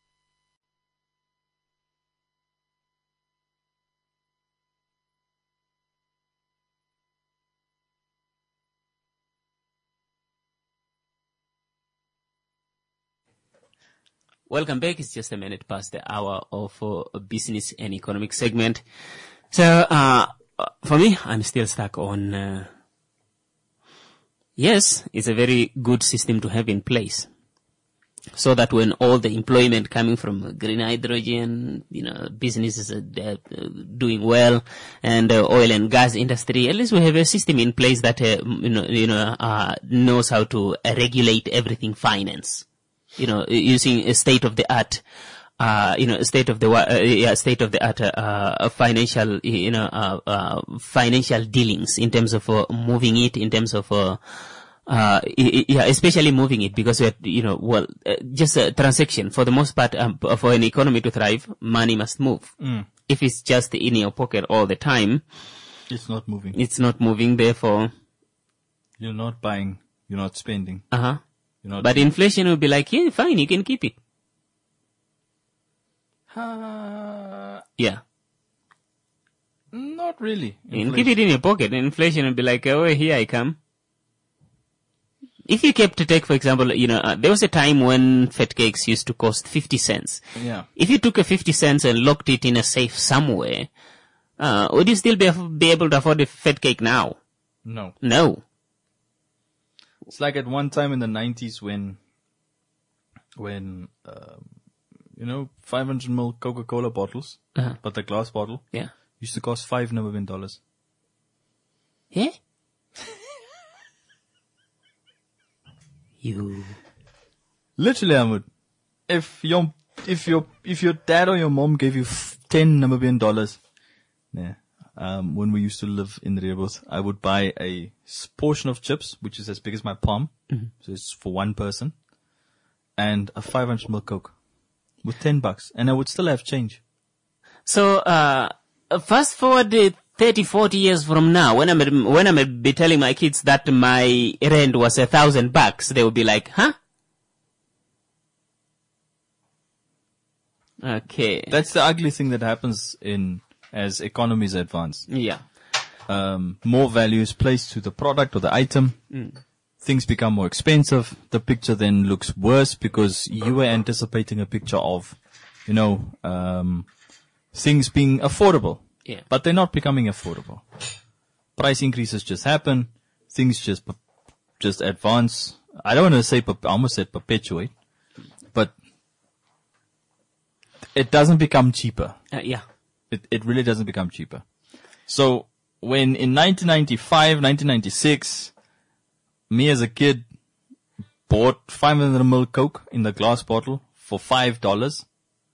Welcome back. It's just a minute past the hour of uh, business and economic segment. So, uh, for me, I'm still stuck on, uh, yes, it's a very good system to have in place. So that when all the employment coming from green hydrogen, you know, businesses are uh, doing well, and uh, oil and gas industry, at least we have a system in place that, uh, you know, you know, uh, knows how to uh, regulate everything finance. You know, using a state of the art, uh, you know, state of the, uh, yeah, state of the art, uh, financial, you know, uh, uh, financial dealings in terms of uh, moving it, in terms of, uh, uh, yeah, especially moving it because we're, you know, well, uh, just a transaction. For the most part, um, for an economy to thrive, money must move. Mm. If it's just in your pocket all the time, it's not moving. It's not moving. Therefore, you're not buying, you're not spending. Uh huh. But inflation will be like, yeah, fine, you can keep it. Uh, yeah. Not really. You can keep it in your pocket. And inflation will be like, oh, here I come. If you kept to take, for example, you know, uh, there was a time when fat cakes used to cost fifty cents. Yeah. If you took a fifty cents and locked it in a safe somewhere, uh, would you still be, be able to afford a fat cake now? No. No. It's like at one time in the nineties when, when, um, you know, five hundred milliliter Coca-Cola bottles, uh-huh. but the glass bottle, yeah, used to cost five Namibian dollars. Yeah? You. Literally, Ahmed, if your, if your, if your dad or your mom gave you f- ten Namibian dollars, yeah. Um, when we used to live in Rebos, I would buy a portion of chips, which is as big as my palm. Mm-hmm. So it's for one person, and a five hundred milliliter Coke with ten bucks, and I would still have change. So, uh, fast forward uh, thirty, forty years from now, when I'm, when I'm be telling my kids that my rent was a thousand bucks, they will be like, huh? Okay. That's the ugly thing that happens in, as economies advance. Yeah. Um, more value is placed to the product or the item. Mm. Things become more expensive. The picture then looks worse because you were anticipating a picture of, you know, um, things being affordable. Yeah. But they're not becoming affordable. Price increases just happen. Things just, just advance. I don't want to say, I almost said perpetuate, but it doesn't become cheaper. Uh, yeah. It, it really doesn't become cheaper. So when in nineteen ninety-five, nineteen ninety-six, me as a kid bought five hundred milliliter Coke in the glass bottle for five dollars.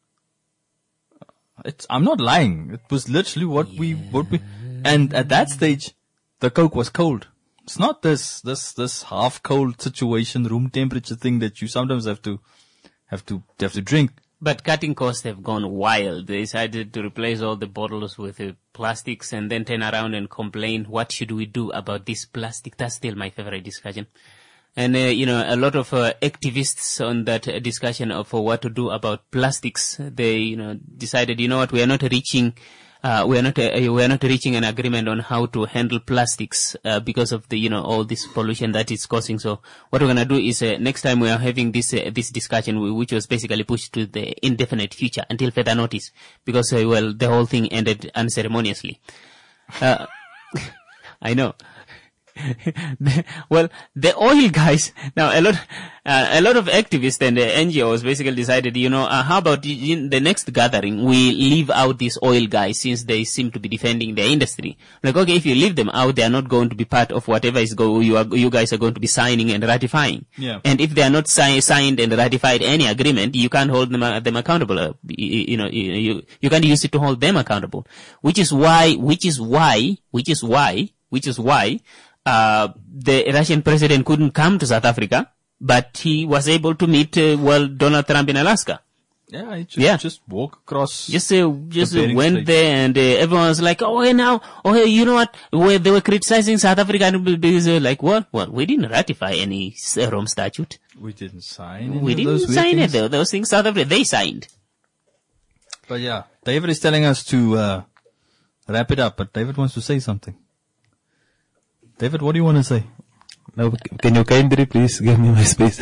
It's, I'm not lying. It was literally what yeah. we, what we, and at that stage, the Coke was cold. It's not this, this, this half cold situation, room temperature thing that you sometimes have to, have to, have to drink. But cutting costs have gone wild. They decided to replace all the bottles with uh, plastics and then turn around and complain, what should we do about this plastic? That's still my favorite discussion. And, uh, you know, a lot of uh, activists on that uh, discussion of uh, what to do about plastics, they, you know, decided, you know what, we are not reaching uh, we are not uh, we are not reaching an agreement on how to handle plastics uh, because of the you know all this pollution that it's causing. So what we're gonna do is uh, next time we are having this uh, this discussion, which was basically pushed to the indefinite future until further notice, because uh, well the whole thing ended unceremoniously. Uh, I know. the, well, the oil guys, now a lot, uh, a lot of activists and uh, N G Os basically decided, you know, uh, how about in the next gathering, we leave out these oil guys since they seem to be defending their industry. Like, okay, if you leave them out, they are not going to be part of whatever is go, you are, you guys are going to be signing and ratifying. Yeah. And if they are not si- signed and ratified any agreement, you can't hold them, uh, them accountable. Uh, you, you know, you, you, you can't use it to hold them accountable. Which is why, which is why, which is why, which is why, Uh, the Russian president couldn't come to South Africa, but he was able to meet, uh, well, Donald Trump in Alaska. Yeah, he just, Yeah. just walk across. Just, uh, just the uh, Bering went Strait. there and uh, everyone was like, oh, hey, now, oh, hey, you know what? Well, they were criticizing South Africa and because uh, like, what? Well, we didn't ratify any uh, Rome Statute. We didn't sign any We of didn't those weird sign things. it though. Those things South Africa, they signed. But yeah, David is telling us to uh, wrap it up, but David wants to say something. David, what do you want to say? No, can you kindly please give me my space?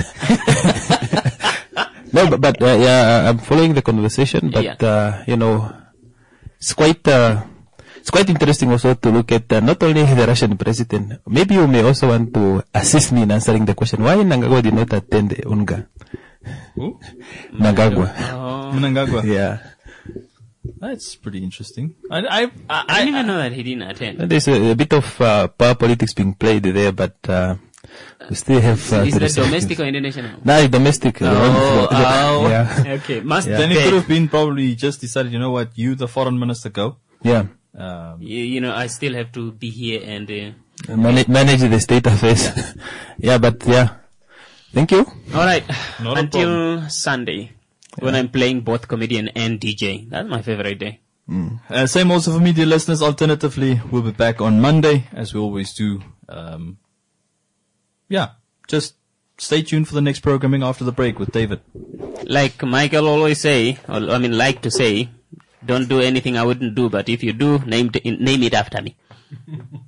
No, but, but uh, yeah, I'm following the conversation, but Yeah. uh, you know, it's quite uh, it's quite interesting also to look at uh, not only the Russian president. Maybe you may also want to assist me in answering the question: why Mnangagwa did not attend the UNGA? Who? Mnangagwa. Mnangagwa. Yeah. That's pretty interesting. I, I, I, I didn't even know that he didn't attend. There's a, a bit of uh, power politics being played there, but uh, we still have. Uh, Is to that resolve domestic things. or international? No, domestic. Oh, oh. Yeah. Okay, must Then it pay. could have been probably just decided, you know what, you, the foreign minister, go. Yeah. Um, You, you know, I still have to be here and, uh, Manage, manage the state affairs. Yeah, but yeah. Thank you. alright. Not a Until Sunday, when I'm playing both comedian and D J. That's my favorite day. uh, same also for media listeners. Alternatively, we'll be back on Monday, as we always do. Um, yeah, just stay tuned for the next programming after the break with David. Like Michael always say, or I mean like to say, don't do anything I wouldn't do, but if you do, name, it- name it after me.